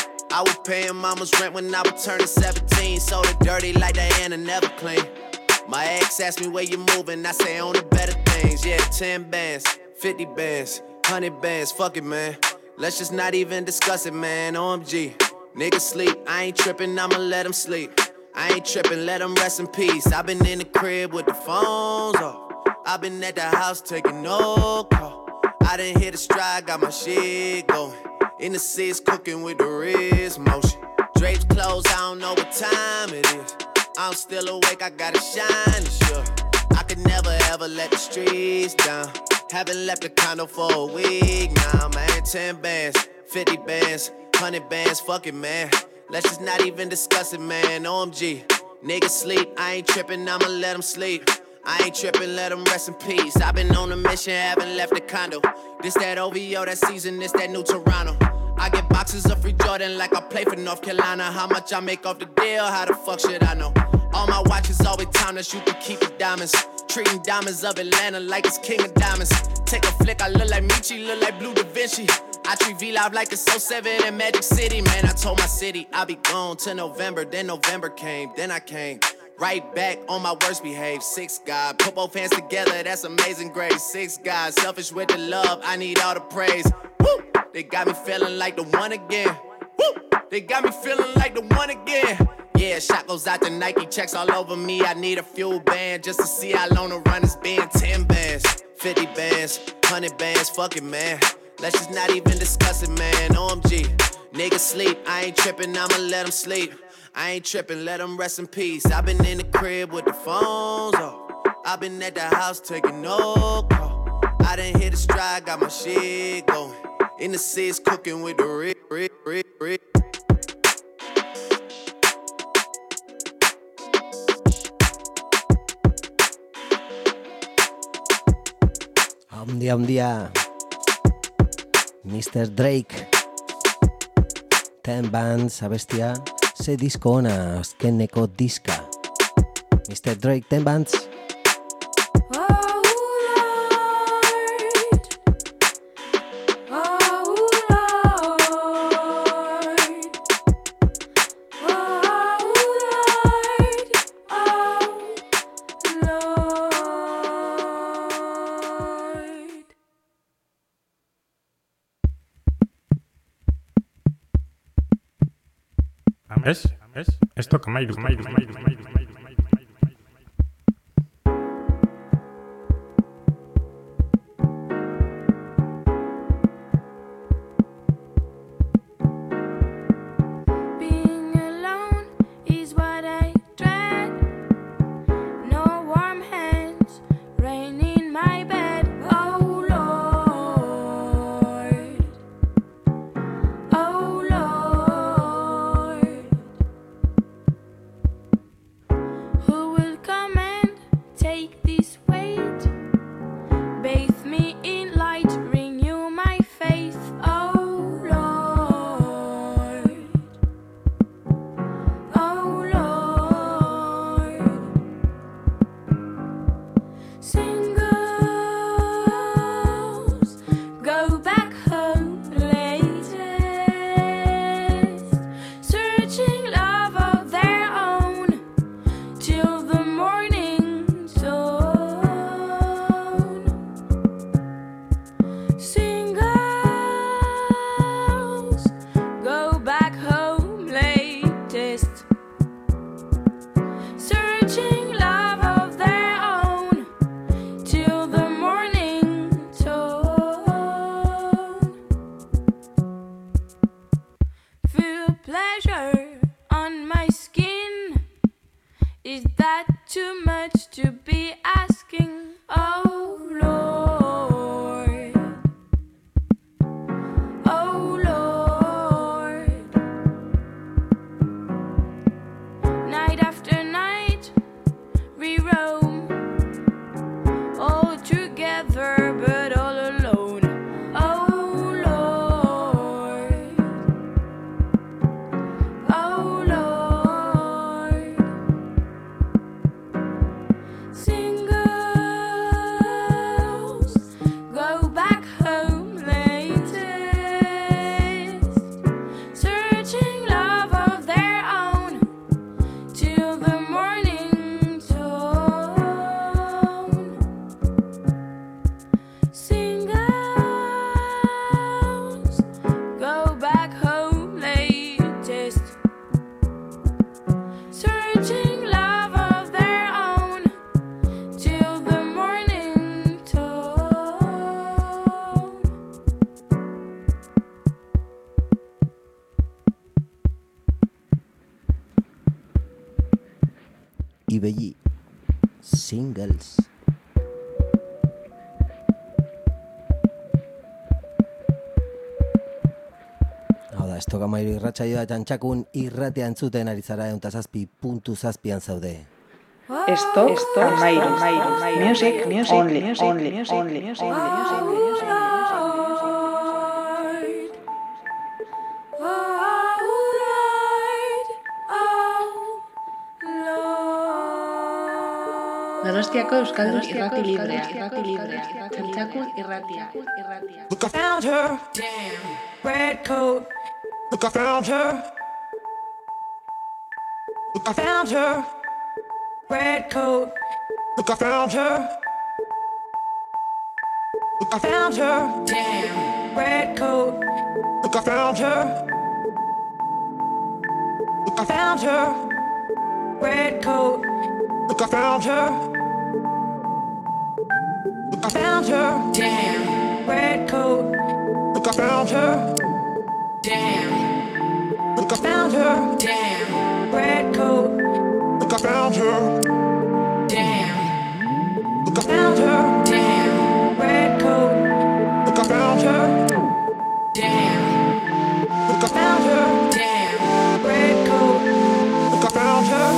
I was paying mama's rent when I was turning seventeen. Sold it dirty like Diana, never clean. My ex asked me where you moving, I say on the better things. Yeah, ten bands, fifty bands, hundred bands, fuck it, man. Let's just not even discuss it, man. O M G, niggas sleep. I ain't tripping, I'ma let them sleep. I ain't tripping, let them rest in peace. I been in the crib with the phones off. I been at the house taking no call. I done hit a stride, got my shit going. In the seats cooking with the wrist motion. Drapes closed, I don't know what time it is. I'm still awake, I gotta shine to sure. I could never ever let the streets down. Haven't left the condo for a week now, man. Ten bands, fifty bands, hundred bands, fuck it, man. Let's just not even discuss it, man. O M G, niggas sleep. I ain't tripping, I'ma let them sleep. I ain't tripping, let them rest in peace. I've been on a mission, haven't left the condo. This that O V O, that season, this that new Toronto. I get boxes of free Jordan like I play for North Carolina. How much I make off the deal, how the fuck should I know? All my watches always timeless, you can keep the diamonds. Treating diamonds of Atlanta like it's king of diamonds. Take a flick, I look like Michi, look like Blue Da Vinci. I treat V-Live like it's oh seven in Magic City. Man, I told my city I'll be gone till November. Then November came, then I came right back on my worst behave. Six God, put both hands together, that's amazing grace. Six God, selfish with the love, I need all the praise. Woo! They got me feeling like the one again. Woo! They got me feeling like the one again. Yeah, shot goes out to Nike, checks all over me. I need a fuel band just to see how long the run has been. Ten bands, fifty bands, hundred bands, fuck it, man. Let's just not even discuss it, man. O M G, niggas sleep. I ain't tripping, I'ma let them sleep. I ain't tripping, let them rest in peace. I been in the crib with the phones off. I been at the house taking no call. I done hit a stride, got my shit going. In the seats cooking with the rig, rig, rig, rig. Handia, handia. mister Drake. Ten bands abestia. Ze disko ona, azkeneko diska. mister Drake, ten bands. ¿Ves? ¿Ves? Esto que me ha ido, me ha ido, me ha ido, me ha ido, me ha ido. Is that too much to be asking? Oh Lord, oh Lord. Night after night we roam, all together but all alone. Oh Lord, oh Lord. Singles go back home latest, searching love of their own till the morning tone. Singles go back home latest, searching love of their own till the morning tone. Ibelli, Singles. Hau da, estoka mairu irratsaioa txantxakun irratea entzuten ari zara egun zazpi puntu zazpian zaude. Esto, esto, Mairu, Mairu, music, music, only, only, only, only, Donostiako Euskaldun irrati librea, irrati librea, Txantxakun irratia, irratia. Look, I found her. Damn. Red coat. Look, I found her. Look, I found her. Red coat. Look, I found her. Look, I found her. Damn. Red coat. Look, I found her. Look, I found her. Red coat. Look, I found her. Look, I found her. Damn. Red coat. Look, I found her. Damn. Look, I found her. Damn. Red coat. Look, I found her. Damn. Look, I found her. Damn. Red coat. Look, I found her. Damn. Look, I found her. Damn. Red coat. Look, I found her.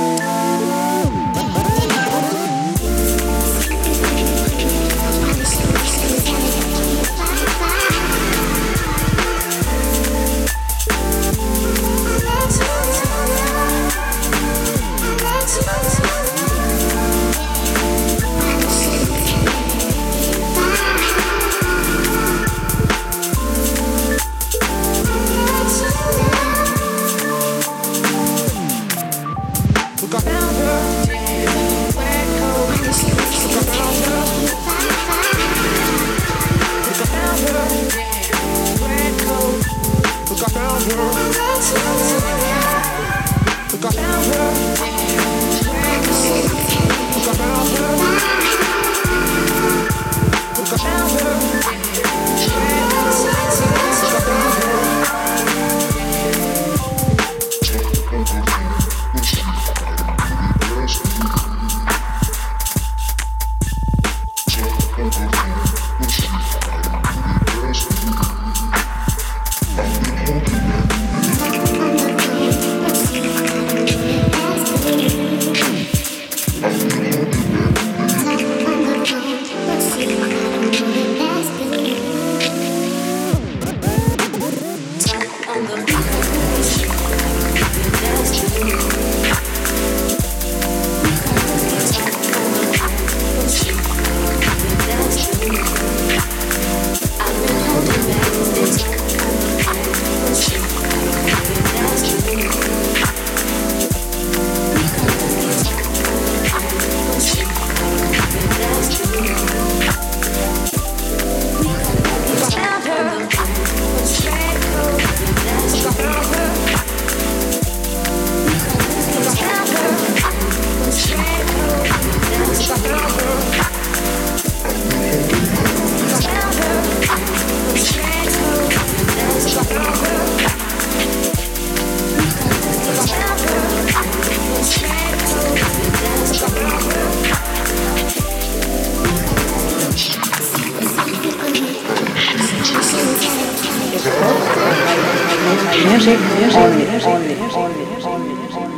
music, music, only, only, only, only.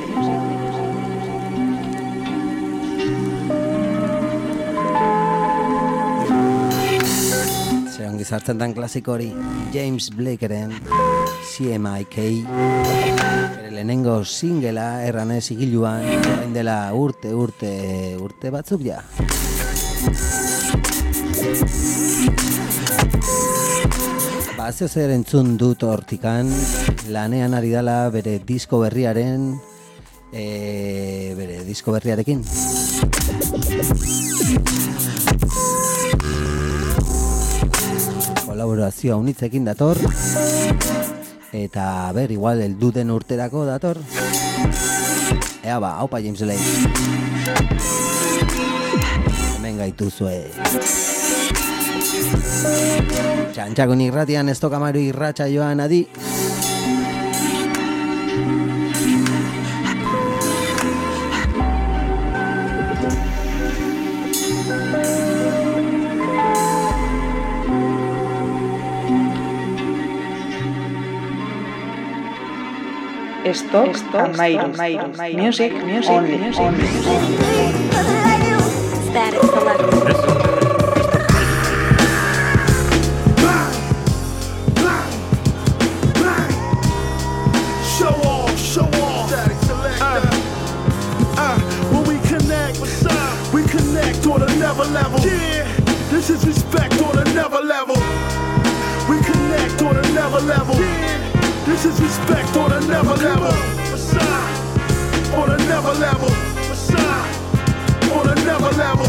Zeongi sartzen dan klasiko hori James Blakeren C M I K bere lehenengo singela erranez igiluan orain dela urte urte urte batzuk ja. Bazio zer entzun dut hortikan lanean ari dala bere disko berriaren e, bere disko berriarekin. Kolaborazioa unitzekin dator eta ber, igual heldu den urterako dator. Ea ba, haupa James Blake. Hemen gaituzue. Txantxakun irratian ez tokamaru irratxa joan adi. Stop, stop, Mairu, Mairu, music, music, only, music, only. Static selector. On another level, yeah. This is respect on another level. We connect on another level, yeah. This is respect on another level. On another level. On another level.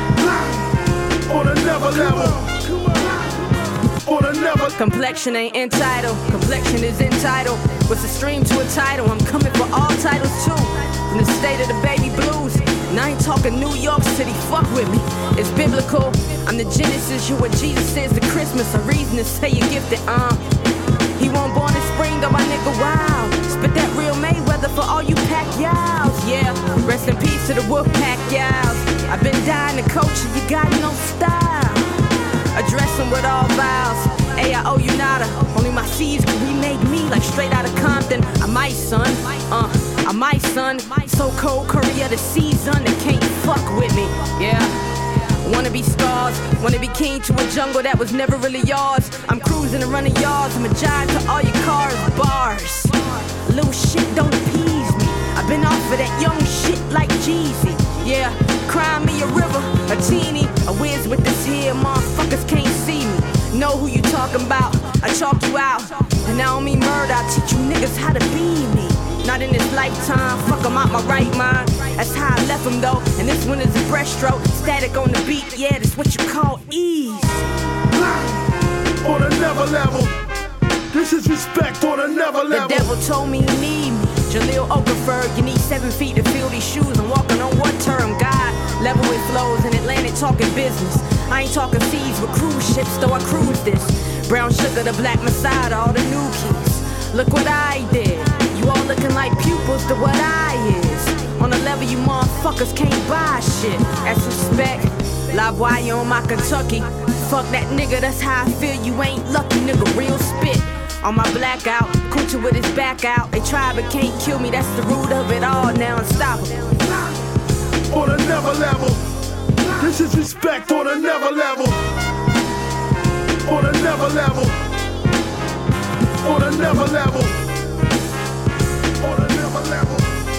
On another level. On another. Complexion ain't entitled. Complexion is entitled. What's a stream to a title? I'm coming for all titles too. From the state of the baby blues. And I ain't talking New York City, fuck with me. It's biblical, I'm the Genesis. You what Jesus says to Christmas. A reason to say you're gifted, um He won't born in spring, though my nigga wild. Spit that real Mayweather for all you Pacquiaos. Yeah, rest in peace to the Wolf Pacquiaos. I've been dying to coach and you got no style. Address them with all vows. Hey, I owe you nada. Only my seeds can remake me like straight out of Compton. I'm my son, uh, I'm my son. So cold, Korea the season, they can't fuck with me, yeah. Wanna be stars, wanna be king to a jungle that was never really yours. I'm cruising and running yards, I'm a giant to all your cars, bars. Little shit don't appease me. I've been off of that young shit like Jeezy. Yeah, cry me a river, a teeny, a whiz with this here, motherfuckers can't see me. Know who you talking about, I chalk you out. And I don't mean murder, I teach you niggas how to be me. Not in this lifetime, fuck I'm out my right mind. That's how I left him though, and this one is a breaststroke. Static on the beat, yeah, that's what you call ease. On another level, this is respect on another level. The devil told me he need me. Jaleel Okafor, you need seven feet to fill these shoes. I'm walking on what term? God, level with flows in Atlantic talking business. I ain't talking seas with cruise ships, though I cruise this. Brown sugar, the black messiah, all the new keys. Look what I did. You all looking like pupils to what I is. On a level you motherfuckers can't buy shit. That's respect. Live wire on my Kentucky. Fuck that nigga, that's how I feel. You ain't lucky, nigga, real spit. On my blackout, Coochie with his back out. They try but can't kill me, that's the root of it all. Now unstoppable. On another level, this is respect on another level. On another level. On another level. On another level.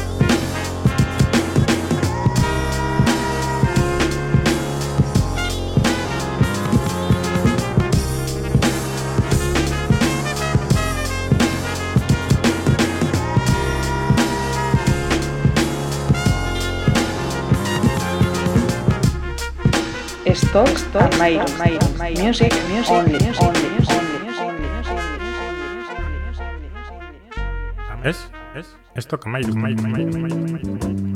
Stop, stop, Mairu, Mairu, Mairu, music, music, only, music, only, only, only, ¿Ves? ¿Ves? Esto que Mairu, Mairu, Mairu, Mairu, Mairu.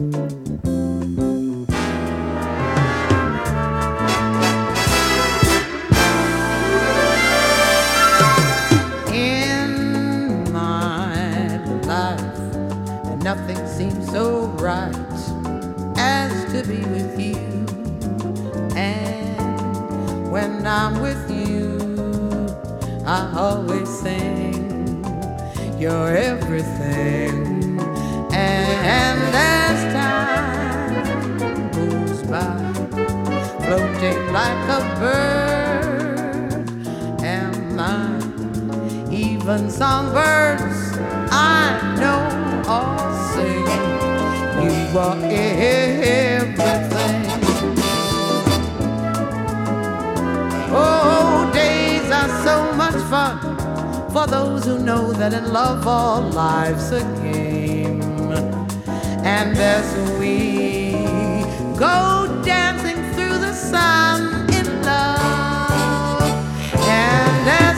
In my life, nothing seems so right as to be with you. And when I'm with you, I always sing you're everything. And as time goes by, floating like a bird, am I? Even songbirds I know all sing, you are everything. Oh, days are so much fun for those who know that in love all life's a game. And as we go dancing through the sun in love, and as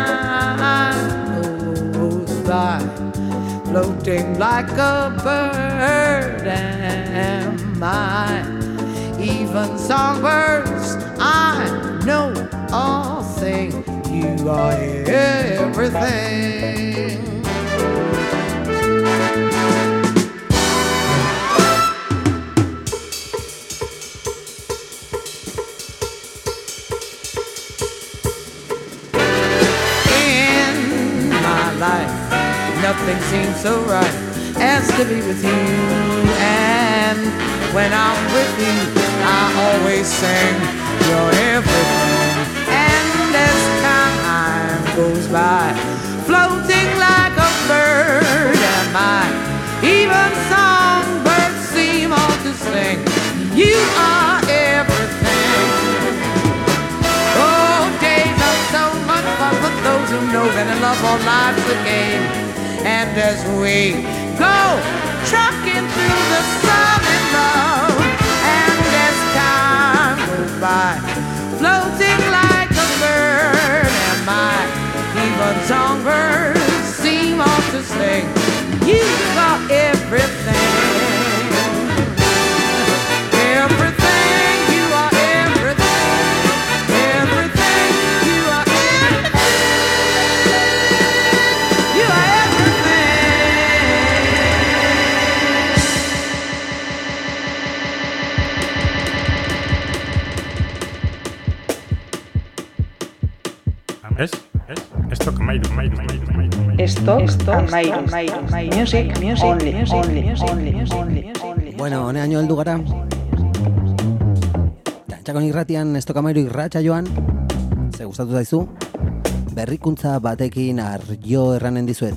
time goes by, floating like a bird, am I? Even songbirds I know all sing, you are everything. In my life, nothing seems so right as to be with you. And when I'm with you, I always sing, you're everything. And as time goes by, floating like a bird am I. Even songbirds seem all to sing, you are everything. Oh, days are so much fun for those who know that in love all life's a game. And as we go trucking through the sun in love, and as time goes by, floating like a bird am I. Even songbirds seem all to sing, you are everything. Everything, you are everything. Everything, you are everything. You are ¿Ves? ¿Ves? Esto que Mairu, Mairu, Mairu, Mairu. Stock, Stock, Mairu, Mairu, Mairu. Music, music, only, only, only, only, only. Bueno, honeaino heldu gara. Txakon irratian estoka Mairu irratxa joan. Ze gustatu zaizu? Berrikuntza batekin arjo erranen dizuet.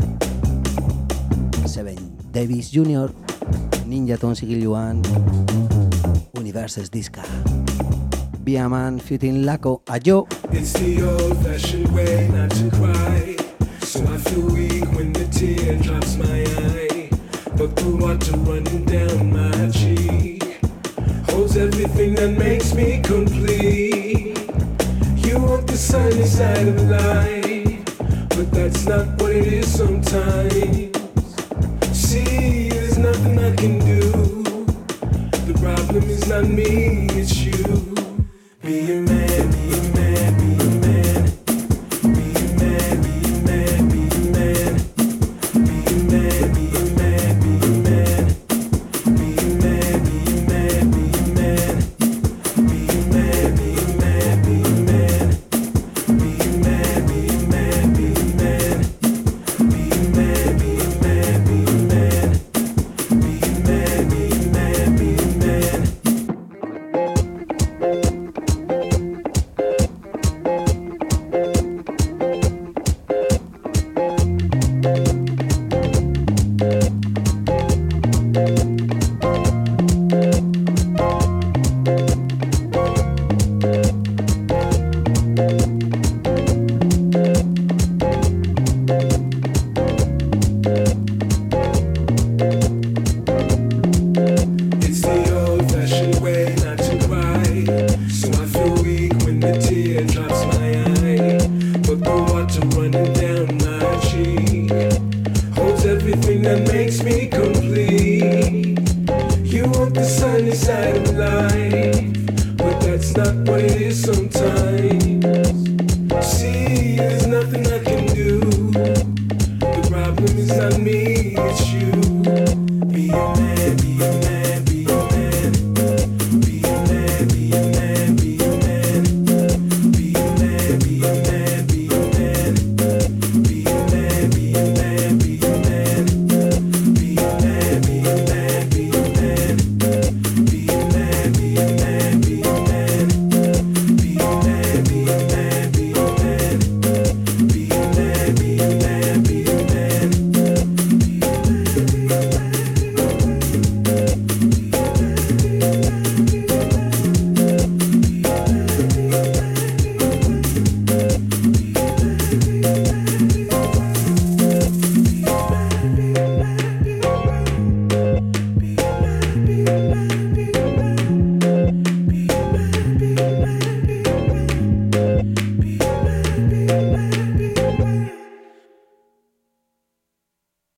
Seven Davis junior Ninja Ton sigiluan Universes diska. Biaman fiutin lako ajo. It's the old-fashioned way not to cry, so I feel weak when the tear drops my eye. But the water running down my cheek holds everything that makes me complete. You want the sunny side of life, but that's not what it is sometimes. See, there's nothing I can do. The problem is not me, it's you. Be a man, be a man, be a man. Be a man, be a man, be a man. Be a man, be a man, be a man. Be a man, be a man, be a man. Be a man, be a man, be a man. Be a man, be a man, be a man. Be a man, be a man, be a man. Be a man, be a man, be a man. It's the old-fashioned way not to cry, so I feel weak when the tear drops my eye. But the water running down my cheek holds everything that makes me complete. You want the sunny side of life, but that's not what it is sometimes. See, there's nothing I can do. The problem is not me, it's